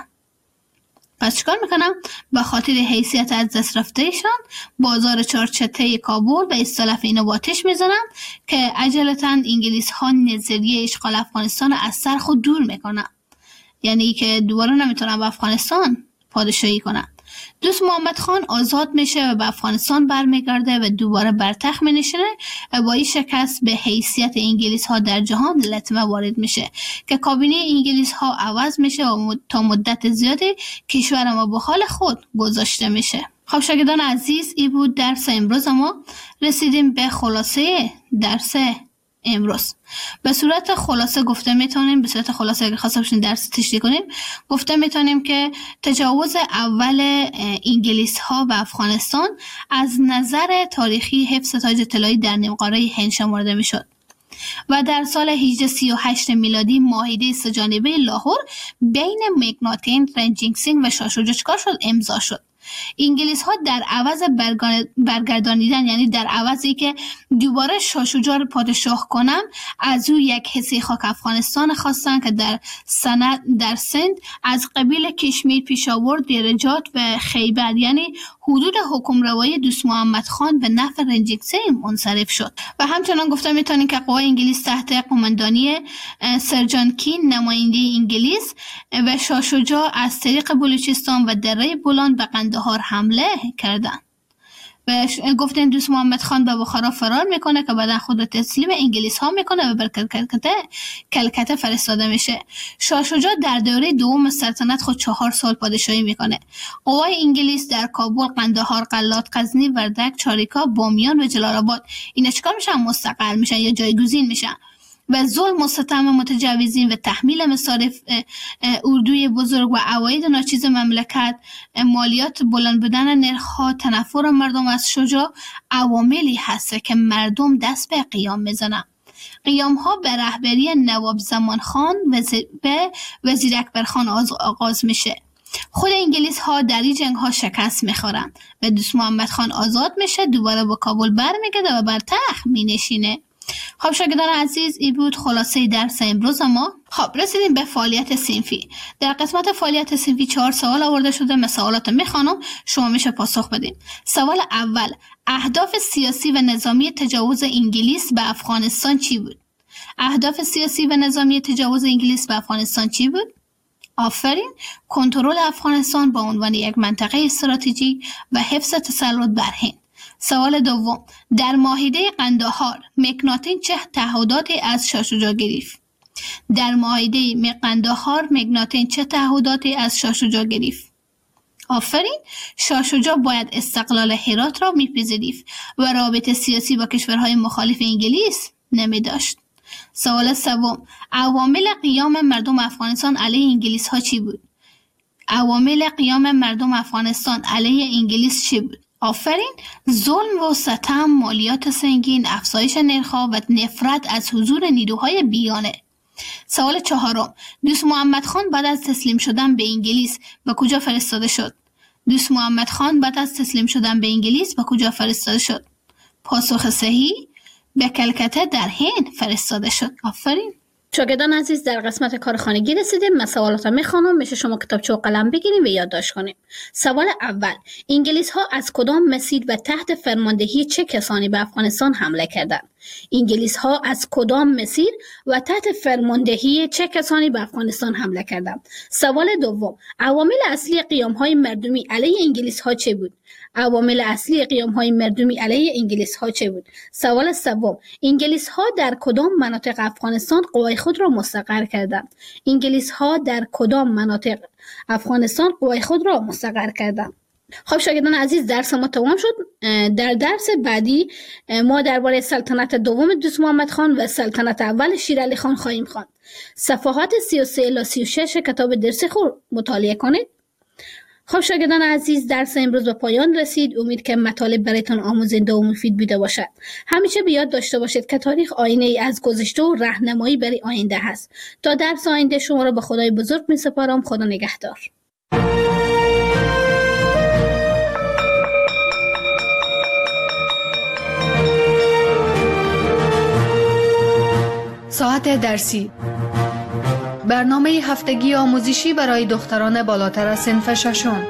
پس چیکار میکنم؟ به خاطر حیثیت از دست رفتهشان بازار چهارچته کابل به اصطلاح اینو با آتش میزنن که عجلتاً انگلیس ها نظریه اشغال افغانستان از سر خود دور میکنن، یعنی که دوباره نمیتونن به افغانستان پادشاهی کنن. دوست محمد خان آزاد میشه و به افغانستان برمیگرده و دوباره بر تخت مینشینه و با این شکست به حیثیت انگلیس ها در جهان لطمه وارد میشه که کابینه انگلیس ها عوض میشه و تا مدت زیادی کشور ما به حال خود گذاشته میشه. خب شاگردان عزیز، این بود درس امروز ما. رسیدیم به خلاصه درس امروز. به صورت خلاصه گفته میتونیم، به صورت خلاصه اگه خواسته باشین درس تشریح کنیم، گفته میتونیم که تجاوز اول انگلیس ها به افغانستان از نظر تاریخی حفظ تاج طلایی در نیمقاره هند شمرده میشد و در سال 1838 میلادی معاهده سه‌جانبه لاهور بین مکناتین، رنجینگ سینگ و شاه شجاع چیکار شد؟ امضا شد. انگلیس ها در عوض برگردانیدن، یعنی در عوضی که دوباره شاه شجاع پادشاه کنم، از او یک حصه خاک افغانستان خواستن که در سند از قبیل کشمیر، پیشاور، دیرجات و خیبر، یعنی حدود حکمروایی دوست محمد خان به نفع رنجینگ سینگ منصرف شد. و همچنان گفته میتونیم که قوای انگلیس تحت قماندانی سر جان کین، نماینده انگلیس و شاه شجاع از طریق بلوچستان و دره بولان به قندهار حمله کردند و گفتن دوست محمد خان به بخارا فرار میکنه که بعدا خود تسلیم انگلیس ها میکنه و بر کلکته فرستاده میشه. شاه شجاع در دوره دوم سلطنت خود 4 سال پادشاهی میکنه. قوای انگلیس در کابل، قندهار، قلات، غزنی، وردک، چاریکا، بامیان و جلال آباد اینا چیکار میشن؟ مستقر میشن یا جایگزین میشن و ظلم و ستم متجاوزین و تحمیل مصارف اردوی بزرگ و عواید ناچیز مملکت، مالیات، بلند بودن نرخ‌ها، تنفر مردم از شجاع عواملی هست که مردم دست به قیام میزنن. قیام ها به رهبری نواب زمان خان و وزیر اکبر خان آغاز میشه. خود انگلیس ها در این جنگ ها شکست میخورن و دوست محمد خان آزاد میشه، دوباره به کابل برمیگرده و بر تخت مینشینه. خب شاگردان عزیز، این بود خلاصه درس امروز ما. خب رسیدیم به فعالیت صنفی. در قسمت فعالیت صنفی 4 سوال آورده شده. من سوالات میخوانم، شما میشه پاسخ بدین. سوال اول: اهداف سیاسی و نظامی تجاوز انگلیس به افغانستان چی بود؟ اهداف سیاسی و نظامی تجاوز انگلیس به افغانستان چی بود؟ آفرین. کنترل افغانستان با عنوان یک منطقه استراتژیک و حفظ تسلط بر هند. سوال دوم، در معاهده قندهار مکناتن چه تعهداتی از شاه شجاع گرفت؟ در معاهده قندهار مکناتن چه تعهداتی از شاه شجاع گرفت؟ آفرین، شاه شجاع باید استقلال هرات را میپذیرفت و رابطه سیاسی با کشورهای مخالف انگلیس نمی داشت. سوال سوم، عوامل قیام مردم افغانستان علیه انگلیس ها چی بود؟ عوامل قیام مردم افغانستان علیه انگلیس چی بود؟ آفرین، ظلم و ستم، مالیات سنگین، افزایش نرخ‌ها و نفرت از حضور نیروهای بیگانه. سوال چهارم، دوست محمد خان بعد از تسلیم شدن به انگلیس به کجا فرستاده شد؟ دوست محمد خان بعد از تسلیم شدن به انگلیس به کجا فرستاده شد؟ پاسخ صحیح، به کلکته در هند فرستاده شد. آفرین. شاگردان عزیز، در قسمت کارخانگی رسیدیم. من سوالات را میخوانم، میشه شما کتابچه و قلم بگیریم و یادداشت کنیم. سوال اول، انگلیس ها از کدام مسیر و تحت فرماندهی چه کسانی به افغانستان حمله کردند؟ انگلیس ها از کدام مسیر و تحت فرماندهی چه کسانی به افغانستان حمله کردند؟ سوال دوم، عوامل اصلی قیام های مردمی علیه انگلیس ها چه بود؟ عوامل اصلی قیام های مردمی علیه انگلیس ها چه بود؟ سوال سوم، انگلیس ها در کدام مناطق افغانستان قوای خود را مستقر کردند؟ انگلیس ها در کدام مناطق افغانستان قوای خود را مستقر کردند؟ خب شاگردان عزیز، درس ما تمام شد. در درس بعدی ما درباره سلطنت دوم دوست محمد خان و سلطنت اول شیر علی خان خواهیم خواند. صفحات 33 الی 36 کتاب درس خود مطالعه کنید. خب شاگردان عزیز، درس امروز به پایان رسید. امید که مطالب برایتان آموزنده و مفید بوده باشد. همیشه به یاد داشته باشید که تاریخ آینه ای از گذشته و راهنمایی برای آینده هست. تا درس آینده شما را به خدای بزرگ می سپارم. خدا نگهدار. ساعت درسی، برنامه هفتگی آموزشی برای دختران بالاتر از صنف ششم.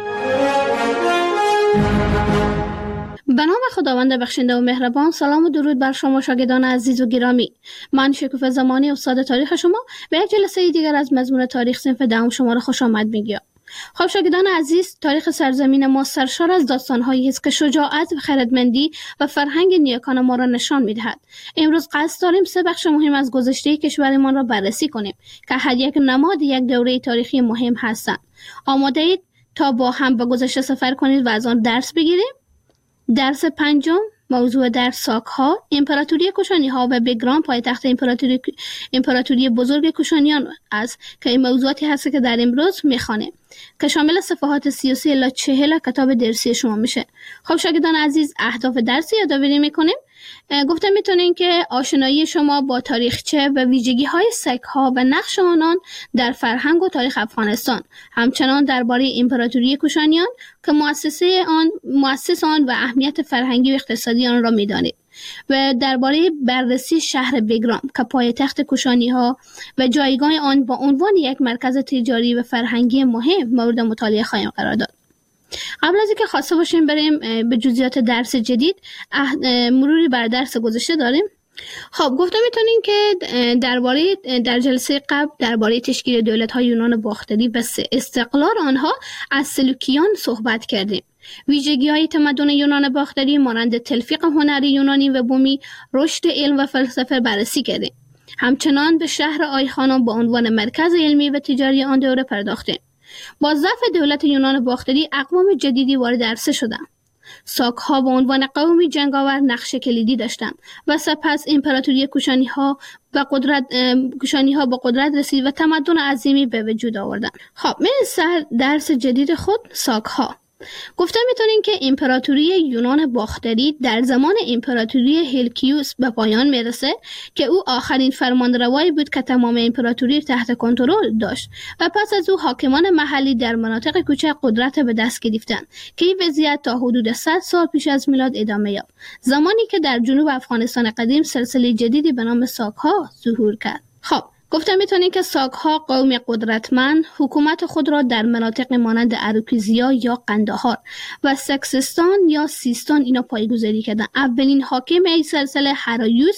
به نام خداوند بخشنده و مهربان. سلام و درود بر شما شاگردان عزیز و گرامی. من شکوفه زمانی، استاد تاریخ شما، به یک جلسه دیگر از مضمون تاریخ صنف دهم شما را خوش آمد میگویم. خب شاگردان عزیز، تاریخ سرزمین ما سرشار از داستان‌هایی است که شجاعت و خردمندی و فرهنگ نیاکان ما را نشان می‌دهد. امروز قصد داریم 3 بخش مهم از گذشته کشورمان را بررسی کنیم که هر یک نماد یک دوره تاریخی مهم هستند. آماده اید تا با هم به گذشته سفر کنید و از آن درس بگیریم؟ درس پنجم، موضوع در ساک‌ها، امپراتوری کوشانی‌ها و بگرام، پایتخت امپراتوری بزرگ کوشانیان است که این موضوعاتی هست که در امروز می‌خوانیم که شامل صفحات 33 الی 40 کتاب درسی شما میشه. خب شاگردان عزیز، اهداف درسی یادآوری می‌کنیم. گفتم میتونین که آشنایی شما با تاریخچه و ویژگی‌های سک‌ها و نقش آنان در فرهنگ و تاریخ افغانستان، همچنان درباره امپراتوری کوشانیان که مؤسس آن و اهمیت فرهنگی و اقتصادی آن را میدانید و درباره بررسی شهر بگرام که پایتخت کوشانی‌ها و جایگاه آن با عنوان یک مرکز تجاری و فرهنگی مهم مورد مطالعه خواهیم قرار داد. قبل از اینکه خواسته باشیم بریم به جزئیات درس جدید، مروری بر درس گذشته داریم. خب گفتم میتونین که در جلسه قبل درباره تشکیل دولت‌های یونان باختری و استقلال آنها از سلوکیان صحبت کردیم. ویژگی‌های تمدن یونان باختری مانند تلفیق هنری یونانی و بومی، رشد علم و فلسفه بررسی کردیم. همچنان به شهر آیخانان به عنوان مرکز علمی و تجاری آن دوره پرداختیم. با ضعف دولت یونان باختری اقوام جدیدی وارد عرصه شدند. ساک‌ها به عنوان قومی جنگاور نقش کلیدی داشتند و سپس امپراتوری کوشانی‌ها به قدرت رسید و تمدن عظیمی به وجود آوردند. خب مثل درس جدید خود، ساک‌ها. گفتم میتونین که امپراتوری یونان باختری در زمان امپراتوری هلکیوس به پایان میرسه که او آخرین فرمانروایی بود که تمام امپراتوری تحت کنترل داشت و پس از او حاکمان محلی در مناطق کوچک قدرت به دست گرفتند که این وضعیت تا حدود 100 سال پیش از میلاد ادامه یافت، زمانی که در جنوب افغانستان قدیم سلسله جدیدی به نام ساک‌ها ظهور کرد. خب گفتم میتونین که ساک‌ها قوم قدرتمند حکومت خود را در مناطق مانند اراکوزیا یا قندهار و سکسستان یا سیستان اینا پایگذاری کردن. اولین حاکم این سلسله هرایوس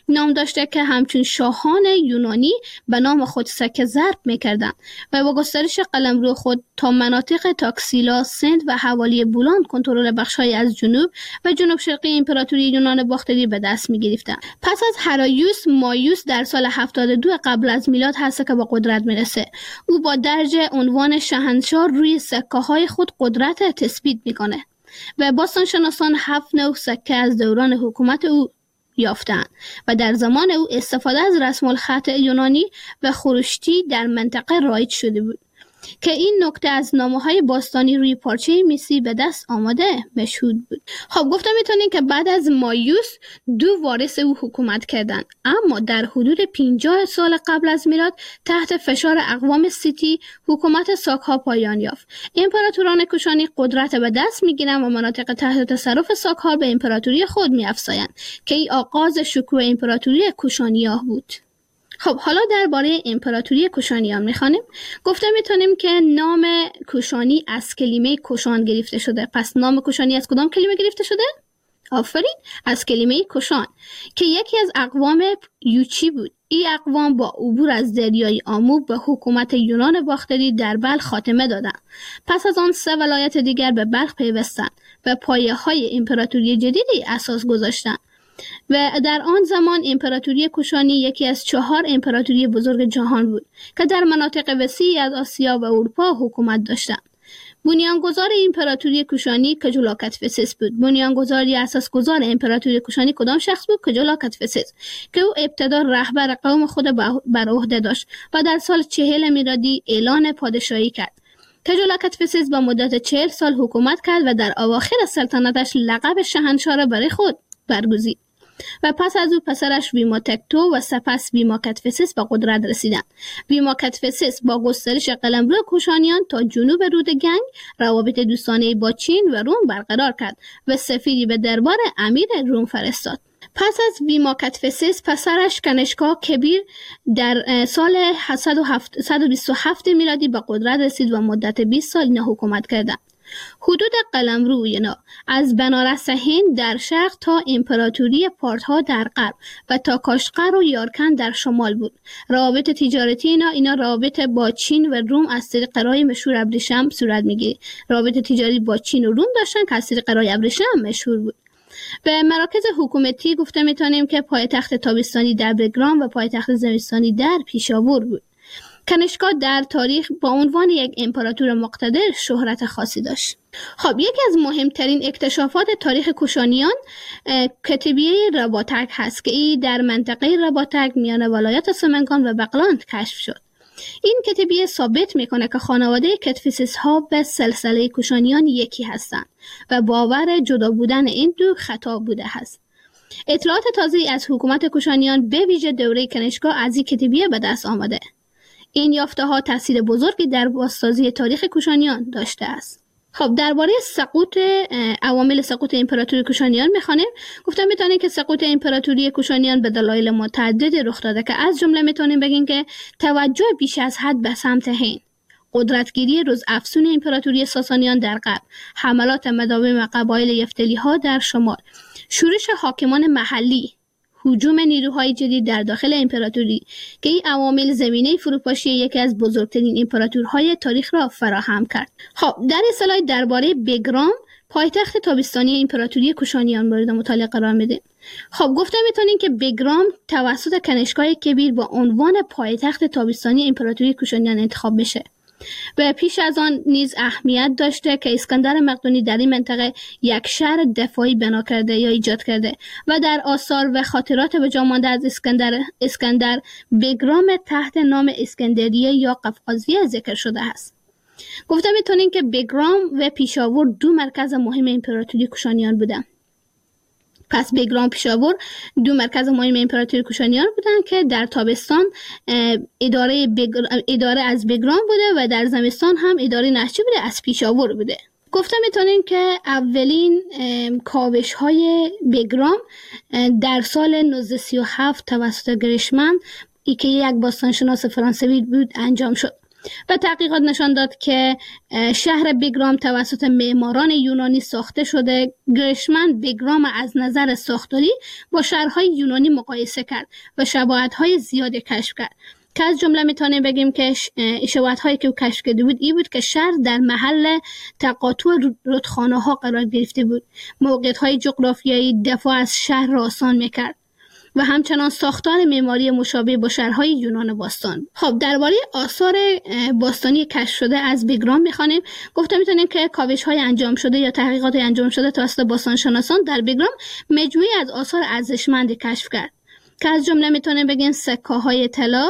نام داشته که همچون شاهان یونانی به نام خود سکه ضرب می‌کردند و با گسترش قلمرو خود تا مناطق تاکسیلا، سند و حوالی بولان کنترل بخش‌های از جنوب و جنوب شرقی امپراتوری یونان باختری به دست می‌گرفتند. پس از هرایوس، مایوس در سال 72 قبل از میلاد هست که به قدرت میرسه. او با درج عنوان شاهنشاه روی سکه‌های خود قدرت تثبیت میکنه و باستانشناسان 7 نوع سکه از دوران حکومت او یافتند و در زمان او استفاده از رسم الخط یونانی و خروشتی در منطقه رایج شده بود که این نکته از نامه‌های باستانی روی پارچه مسی به دست آمده مشهود بود. خب گفتم میتونین که بعد از مایوس 2 وارث او حکومت کردند، اما در حدود 50 سال قبل از میلاد تحت فشار اقوام سیتی حکومت ساک‌ها پایان یافت. امپراتوران کوشانی قدرت به دست میگیرند و مناطق تحت تصرف ساک‌ها به امپراتوری خود میافزایند که این آغاز شکوه امپراتوری کوشانیان بود. خب حالا درباره امپراتوری کوشانیان میخوانیم. گفته میتونیم که نام کوشانی از کلمه کوشان گرفته شده. پس نام کوشانی از کدام کلمه گرفته شده؟ آفرین، از کلمه کوشان که یکی از اقوام یوچی بود. این اقوام با عبور از دریای آمو به حکومت یونان باختری در بلخ خاتمه دادند. پس از آن 3 ولایت دیگر به بلخ پیوستند و پایه‌های امپراتوری جدیدی اساس گذاشتند. و در آن زمان امپراتوری کوشانی یکی از 4 امپراتوری بزرگ جهان بود که در مناطق وسیعی از آسیا و اروپا حکومت داشتند. بنیانگذار امپراتوری کوشانی کجولاکتفسس بود. بنیانگذار یا اساسگذار امپراتوری کوشانی کدام شخص بود؟ کجولاکتفسس که او ابتدا رهبر قوم خود بر عهده داشت و در سال 40 میلادی اعلان پادشاهی کرد. کجولاکتفسس با مدت 40 سال حکومت کرد و در اواخر سلطنتش لقب شاهنشاه را برای خود برگزید و پس از او پسرش ویماتکتو و سپس ویماکتفسس به قدرت رسیدند. ویماکتفسس با گسترش قلمرو کوشانیان تا جنوب رود گنگ روابط دوستانه با چین و روم برقرار کرد و سفیری به دربار امیر روم فرستاد. پس از ویماکتفسس پسرش کنشکا کبیر در سال 127 میلادی به قدرت رسید و مدت 20 سال اینا حکومت کردند. حدود قلمرو اینا از بنارس هند در شرق تا امپراتوری پارتها در غرب و تا کاشغر و یارکند در شمال بود. روابط تجارتی اینا روابط با چین و روم از طریق راه مشهور ابریشم صورت میگیره. روابط تجاری با چین و روم داشتن که از طریق راه ابریشم مشهور بود. به مراکز حکومتی گفته میتونیم که پایتخت تابستانی در بگرام و پایتخت زمستانی در پیشاور بود. کنشکا در تاریخ با عنوان یک امپراتور مقتدر شهرت خاصی داشت. خب یکی از مهمترین اکتشافات تاریخ کوشانیان کتیبه رباطک هست که این در منطقه رباطک میان ولایت سمنگان و بغلان کشف شد. این کتیبه ثابت میکنه که خانواده کتفسس ها به سلسله کوشانیان یکی هستند و باور جدا بودن این 2 خطا بوده است. اطلاعات تازه از حکومت کوشانیان به ویژه دوره کنشکا از این کتیبه به دست آمده. این یافته ها تاثیر بزرگی در بازسازی تاریخ کوشانیان داشته است. خب درباره عوامل سقوط امپراتوری کوشانیان میخوانیم. گفتم میتونیم که سقوط امپراتوری کوشانیان به دلایل متعدد رخ داده که از جمله میتونیم بگیم که توجه بیش از حد به سمت هند، قدرتگیری روزافزون امپراتوری ساسانیان در غرب، حملات مداوم قبایل یفتلی ها در شمال، شورش حاکمان محلی، هجوم نیروهای جدید در داخل امپراتوری که این عوامل زمینه فروپاشی یکی از بزرگترین امپراتورهای تاریخ را فراهم کرد. خب در اصطلاح درباره بگرام پایتخت تابستانی امپراتوری کوشانیان مورد مطالعه قرار میده. خب گفته میتونیم که بگرام توسط کنشکای کبیر با عنوان پایتخت تابستانی امپراتوری کوشانیان انتخاب بشه و پیش از آن نیز اهمیت داشته که اسکندر مقدونی در این منطقه یک شهر دفاعی بنا کرده یا ایجاد کرده و در آثار و خاطرات به جا مانده از اسکندر بگرام تحت نام اسکندریه یا قفقازیه ذکر شده است. گفته میتونیم که بگرام و پیشاور 2 مرکز مهم امپراتوری کوشانیان بودند. پس بگرام پیشاور 2 مرکز مهم امپراتوری کوشانیان بودند که در تابستان اداره از بگرام بوده و در زمستان هم اداره نشچی بوده از پیشاور بوده. گفته میتونیم که اولین کاوش های بگرام در سال 1937 توسط گریشمن که یک باستانشناس فرانسوی بود انجام شد. و تحقیقات نشان داد که شهر بیگرام توسط معماران یونانی ساخته شده. گرشمن بیگرام از نظر ساختاری با شهرهای یونانی مقایسه کرد و شباهت‌های زیادی کشف کرد که از جمله میتونیم بگیم که شباهت‌هایی که او کشف کرده بود این بود که شهر در محل تقاطع رودخانه‌ها قرار گرفته بود. موقعیت‌های جغرافیایی دفاع از شهر را آسان میکرد و همچنان ساختار معماری مشابه با شهرهای یونان باستان. خب درباره آثار باستانی کشف شده از بیگرام می‌خوانیم. گفته می‌تونیم که کاوش‌های انجام شده یا تحقیقات انجام شده توسط باستانشناسان در بیگرام مجموعی از آثار ارزشمند کشف کرد که از جمله می‌تونیم بگیم سکه‌های طلا،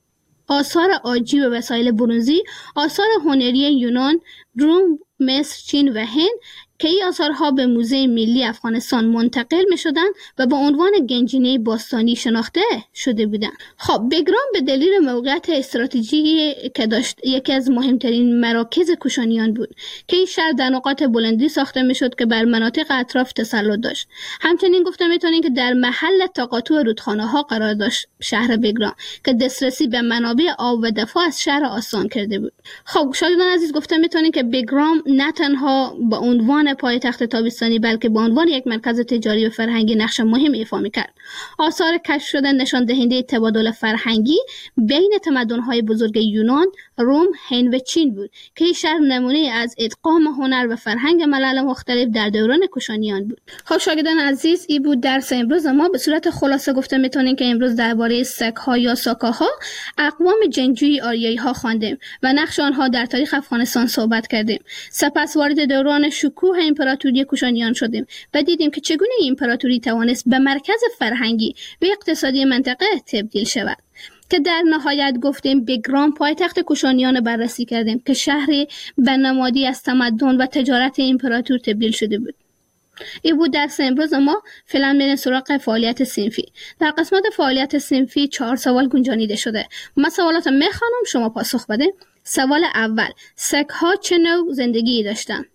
آثار عاجی و وسایل برنزی، آثار هنری یونان، روم، مصر، چین و هند که این آثارها به موزه ملی افغانستان منتقل می شدن و با عنوان گنجینه باستانی شناخته شده بودند. خب بیگرام به دلیل موقعیت استراتژیکی که داشت یکی از مهمترین مراکز کوشانیان بود که این شهر در نقاط بلندی ساخته می شد که بر مناطق اطراف تسلط داشت. همچنین گفته می تونیم که در محل تقاطع رودخانه ها قرار داشت شهر بیگرام که دسترسی به منابع آب و دفاع از شهر آسان کرده بود. خب شاگردان عزیز گفته می تونیم که بیگرام نه تنها با عنوان پایتخت تابستانی بلکه به عنوان یک مرکز تجاری و فرهنگی نقش مهم ایفا می‌کرد. آثار کشف شده نشان دهنده تبادل فرهنگی بین تمدن‌های بزرگ یونان، روم، هند و چین بود که این شهر نمونه از ادغام هنر و فرهنگ ملل مختلف در دوران کوشانیان بود. خب شاگردان عزیز این بود درس امروز ما. به صورت خلاصه گفته می‌تونیم که امروز درباره سک‌ها یا ساکاها اقوام جنگجوی آریایی‌ها خواندیم و نقش آنها در تاریخ افغانستان صحبت کردیم. سپس وارد دوران شکوه امپراتوری کوشانیان شدیم و دیدیم که چگونه این امپراتوری توانست به مرکز فرهنگی و اقتصادی منطقه تبدیل شود که در نهایت گفتیم بیگرام پایتخت کوشانیان بررسی کردیم که شهری به نمادی از تمدن و تجارت امپراتور تبدیل شده بود. این بود درس امروز ما. فعلا میریم سراغ فعالیت صنفی. در قسمت فعالیت صنفی 4 سوال گنجانیده شده. من سوالات میخوانم، شما پاسخ بده. سوال اول: سگ‌ها چه نوع زندگی داشتند؟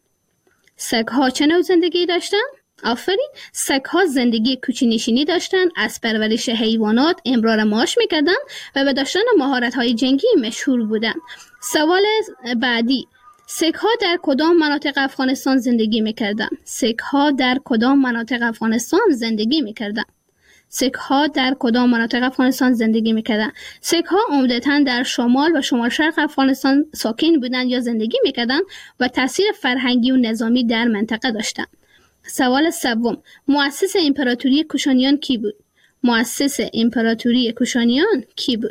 سگ‌ها چه نوع زندگی داشتند؟ آفرین. سگ‌ها زندگی کوچ‌نشینی داشتند، از پرورش حیوانات امرار معاش می‌کردند و به داشتن مهارت‌های جنگی مشهور بودند. سوال بعدی: سگ‌ها در کدام مناطق افغانستان زندگی می‌کردند؟ سگ‌ها در کدام مناطق افغانستان زندگی می‌کردند؟ سگ‌ها در کدام مناطق افغانستان زندگی می‌کردند؟ سگ‌ها عمدتاً در شمال و شمال شرق افغانستان ساکن بودند یا زندگی می‌کردند و تأثیر فرهنگی و نظامی در منطقه داشتند. سوال سوم: مؤسس امپراتوری کوشانیان کی بود؟ مؤسس امپراتوری کوشانیان کی بود؟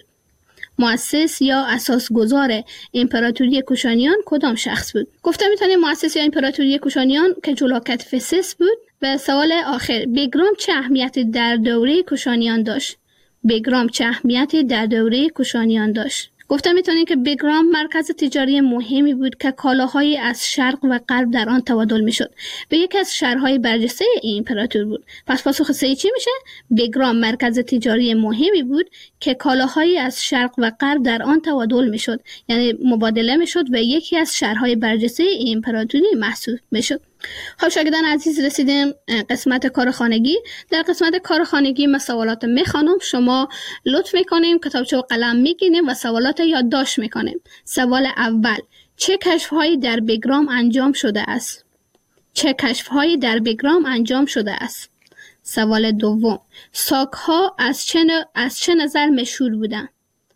مؤسس یا اساسگذار امپراتوری کوشانیان کدام شخص بود؟ گفته می‌تونیم مؤسس یا امپراتوری کوشانیان کجولاکت فسس بود. و سوال آخر: بیگرام چه اهمیتی در دوره کوشانیان داشت؟ بیگرام چه اهمیتی در دوره کوشانیان داشت؟ گفته میتونیم که بیگرام مرکز تجاری مهمی بود که کالاهایی از شرق و غرب در آن تبادل میشد و یکی از شهرهای برجسته این امپراتور بود. پس پاسخ صحیح چی میشه؟ بیگرام مرکز تجاری مهمی بود که کالاهایی از شرق و غرب در آن تبادل میشد، یعنی مبادله میشد و یکی از شهرهای برجسته این امپراتوری محسوب میشد. خب شاگردان عزیز رسیدیم قسمت کارخانگی. در قسمت کارخانگی ما سوالات میخوانم، شما لطف میکنیم کتابچه و قلم میگیریم و سوالات یادداشت میکنیم. سوال اول: چه کشف‌هایی در بیگرام انجام شده است؟ چه کشف‌هایی در بیگرام انجام شده است؟ سوال دوم: ساک‌ها از چه نظر مشهور بودند؟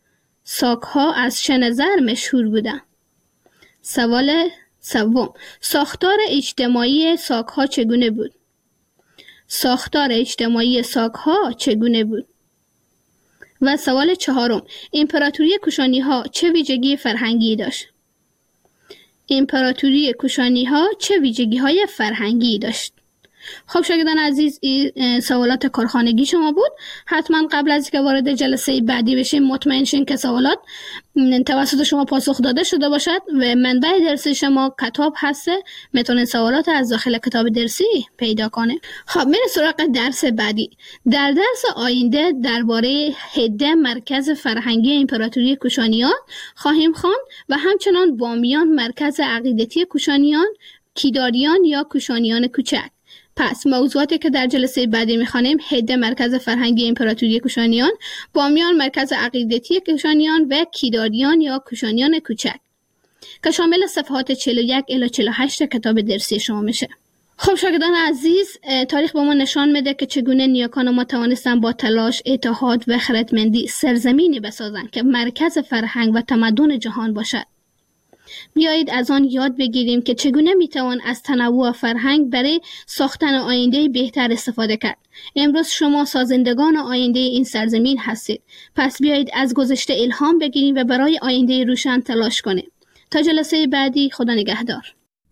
ساک‌ها از چه نظر مشهور بودند؟ سوال سوم: ساختار اجتماعی ساک‌ها چگونه بود؟ ساختار اجتماعی ساک‌ها چگونه بود؟ و سوال چهارم: امپراتوری کوشانی‌ها چه ویژگی فرهنگی داشت؟ امپراتوری کوشانی‌ها چه ویژگی‌های فرهنگی داشت؟ خب شاگردان عزیز این سوالات کارخانگی شما بود. حتما قبل از اینکه وارد جلسه بعدی بشیم مطمئن شین که سوالات توسط شما پاسخ داده شده باشد و منبع درسی شما کتاب هسته، میتونین سوالات از داخل کتاب درسی پیدا کنه. خب میره سراغ درس بعدی. در درس آینده درباره هده مرکز فرهنگی امپراتوری کوشانیان خواهیم خواند و همچنان بامیان مرکز عقیدتی کوشانیان، کیداریان یا کوشانیان کوچک پس موضوعاتی که در جلسه بعدی می‌خوانیم: هده مرکز فرهنگی امپراتوری کوشانیان، بامیان مرکز عقیدتی کوشانیان و کیداریان یا کوشانیان کوچک که شامل صفحات 41 الی 48 کتاب درسی شما میشه. خب شاگردان عزیز، تاریخ به ما نشان میده که چگونه نیاکان ما توانستن با تلاش، اتحاد و خردمندی سرزمینی بسازند که مرکز فرهنگ و تمدن جهان باشد. بیایید از آن یاد بگیریم که چگونه میتوان از تنوع فرهنگ برای ساختن آینده بهتر استفاده کرد. امروز شما سازندگان آینده این سرزمین هستید. پس بیایید از گذشته الهام بگیریم و برای آینده روشن تلاش کنیم. تا جلسه بعدی، خدا نگهدار.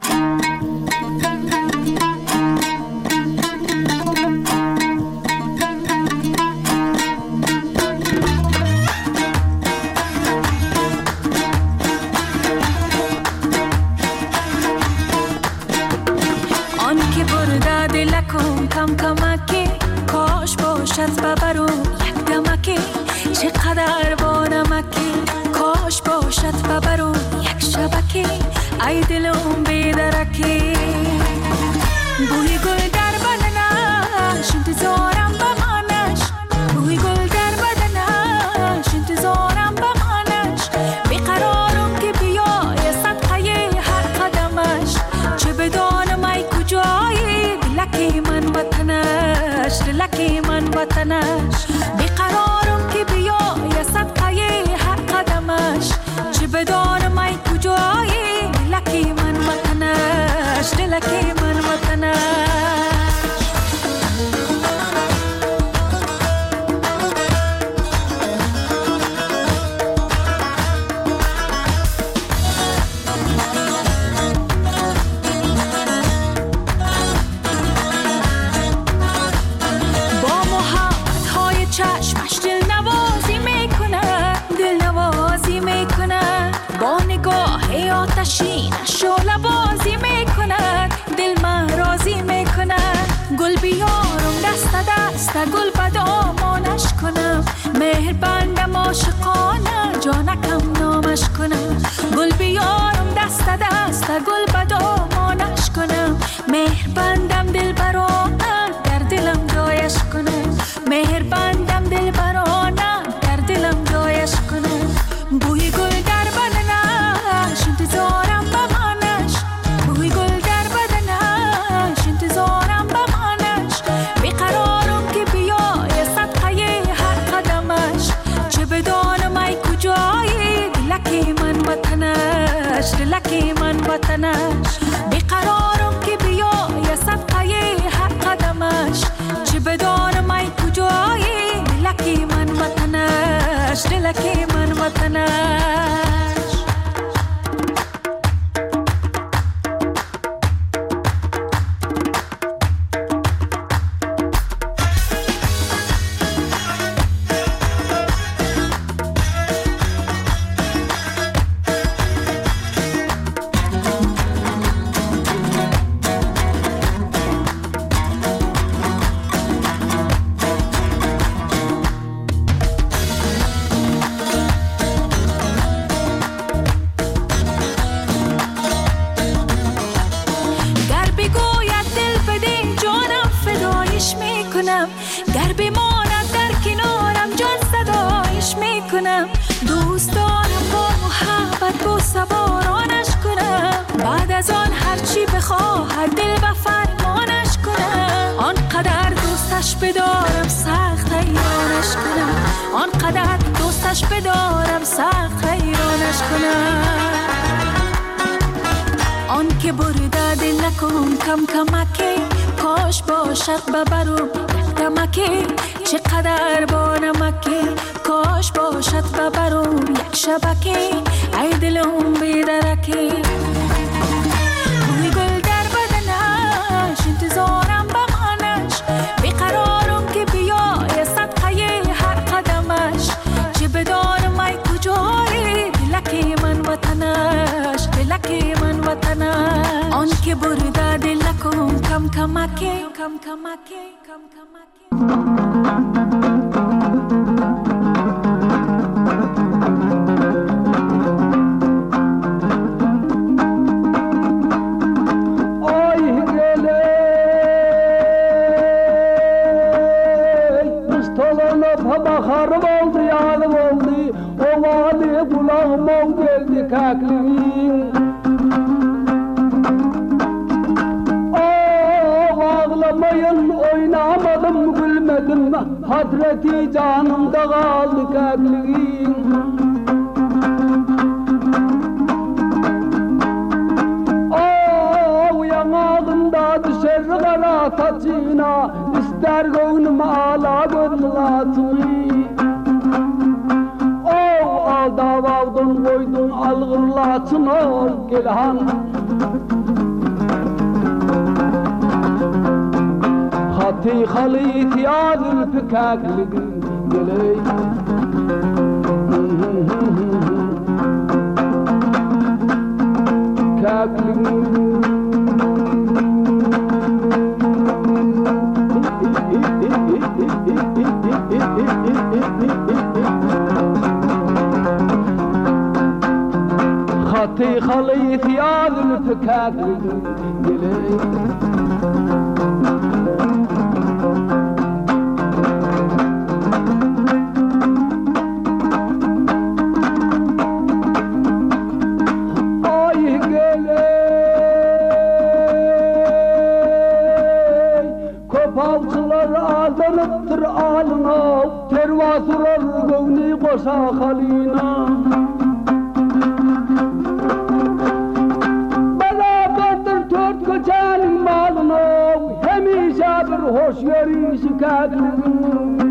کم کمکی کاش باشد ببرو یک دمکی، چقدر با نمکی کاش باشد ببرو یک شبکی، ای دلم بیدرکی. بوی گل در بدنش انتظارم بمانش، بوی گل در بدنش انتظارم بمانش، بیقرارم که بیای صدقه هر قدمش، چه بدانم ای کجایی دلکی من وطنش، دلکی من وطنش، بیقرارم که بیای صدقه هر قدمش، چه بدانم ای کجایی دلکی من وطنش، دلکی من وطنش. چشمش دل نوازی میکنه، دل نوازی میکنه، با نگاه آتشینش شعله بازی میکنه، دل من راضی میکنه. گل بیارم دست دست گل به دامانش کنم، مهر بندم عاشقانه جانکم نامش کنم. گل بیارم دست دست گل به دامانش کنم، مهر بندم دل برانه در دلم جایش کنم، مهر بندم دل برانه در دلم جایش کنم. بوی گل در بدنش انتظارم بمانش، بوی گل در بدنش انتظارم بمانش، بیقرارم که بیای صدقه هر قدمش، چه بدانم ای کجایی دلکی من وطنش، دلکی من وطنش، بیقرارم که بیای صدقه هر قدمش، چه بدانم ای کجایی دلکی من وطنش، دلکی من وطنش. گر بماند در کنارم جان صدایش میکنم، دوست دارم با محبت با سوارانش کنم، بعد از آن هرچی بخواهد دل و فرمانش کنم، آنقدر دوستش بدارم سخت حیرانش کنم، آنقدر دوستش بدارم سخت حیرانش کنم. آن که برده دل نکن کم کمکی، کاش باشد ببرم دمکی، چقدر با نمکی کاش باشد ببرم یک شبکی، ای دلم بیدرکی. بوی گل در بدنش انتظارم بمانش، بیقرارم که بیای صدقه هر قدمش، چه بدانم ای کجایی دلکی من وطنش، دلکی من وطنش. آن که برده دل نکن کم کمکی، کم کمکی، کم کمکی. آی گله ona bakar oldu yanım oldu. O vali kulağıma geldi kakliğin. Ağlamayın oynamadım gülmedim. Hasreti canımda kaldı kakliğin. Düşer kara saçına, ister gönlüm ağla gönlatını. Alda vavdun koydun algırlatını gelhan. Hati halı ihtiyadın fikaklıgın geley. Kaklıgın خطي خلي ثياب الفكاك قلي Kopalçılar aldanıptır alına, tervasılar gövni koşa halina. Beraberdir dört koçanın malına, hemişe bir hoş görüşü kadın.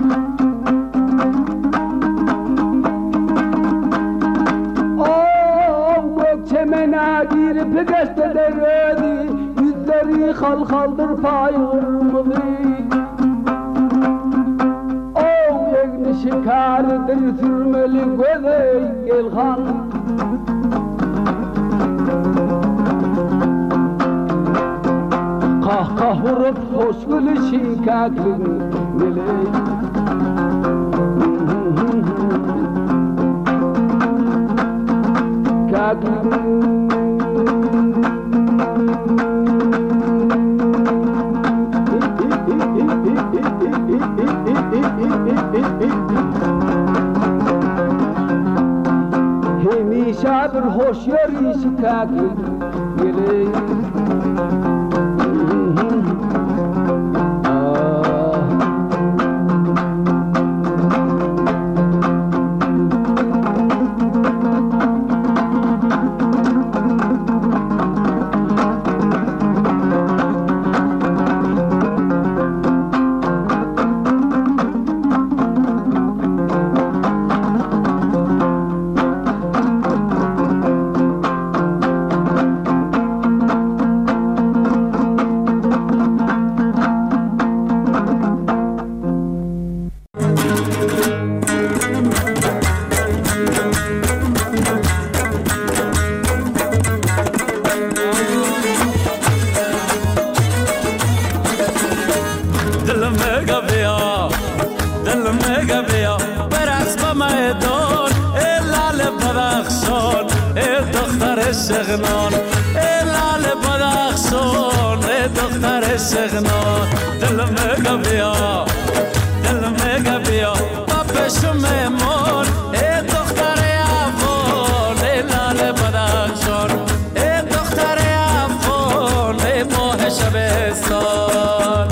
Gökçemene girip gösterdi, yüzleri halkaldır payırmıdı. Yegni şikardır sürmeli gözey gelhan. Kahkah vurup hoş gülüşü kaklın geley. Kaklın hemişe bir hoş yarışı kaklın geley. سغنان لال بدخشان دختر سغنان دل مگه بیا بابشم مون دختر افغان لال بدخشان دختر افغان ماه شبستان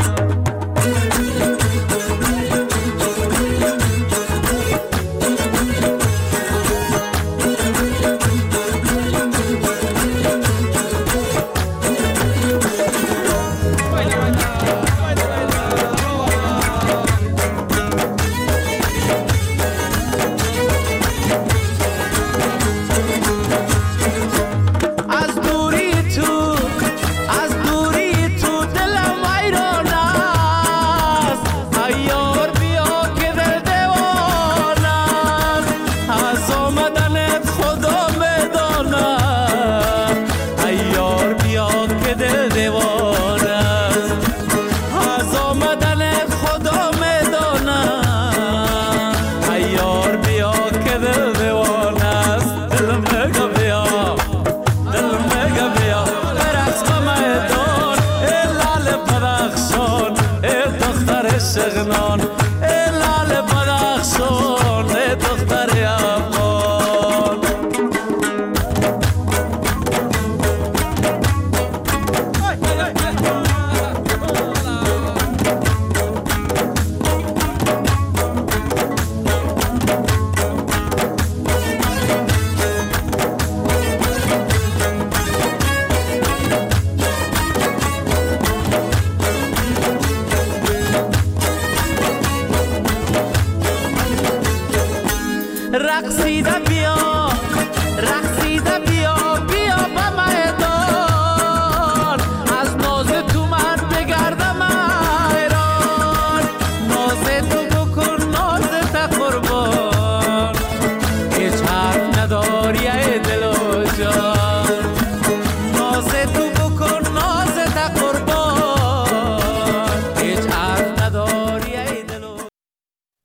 رقصیده بیا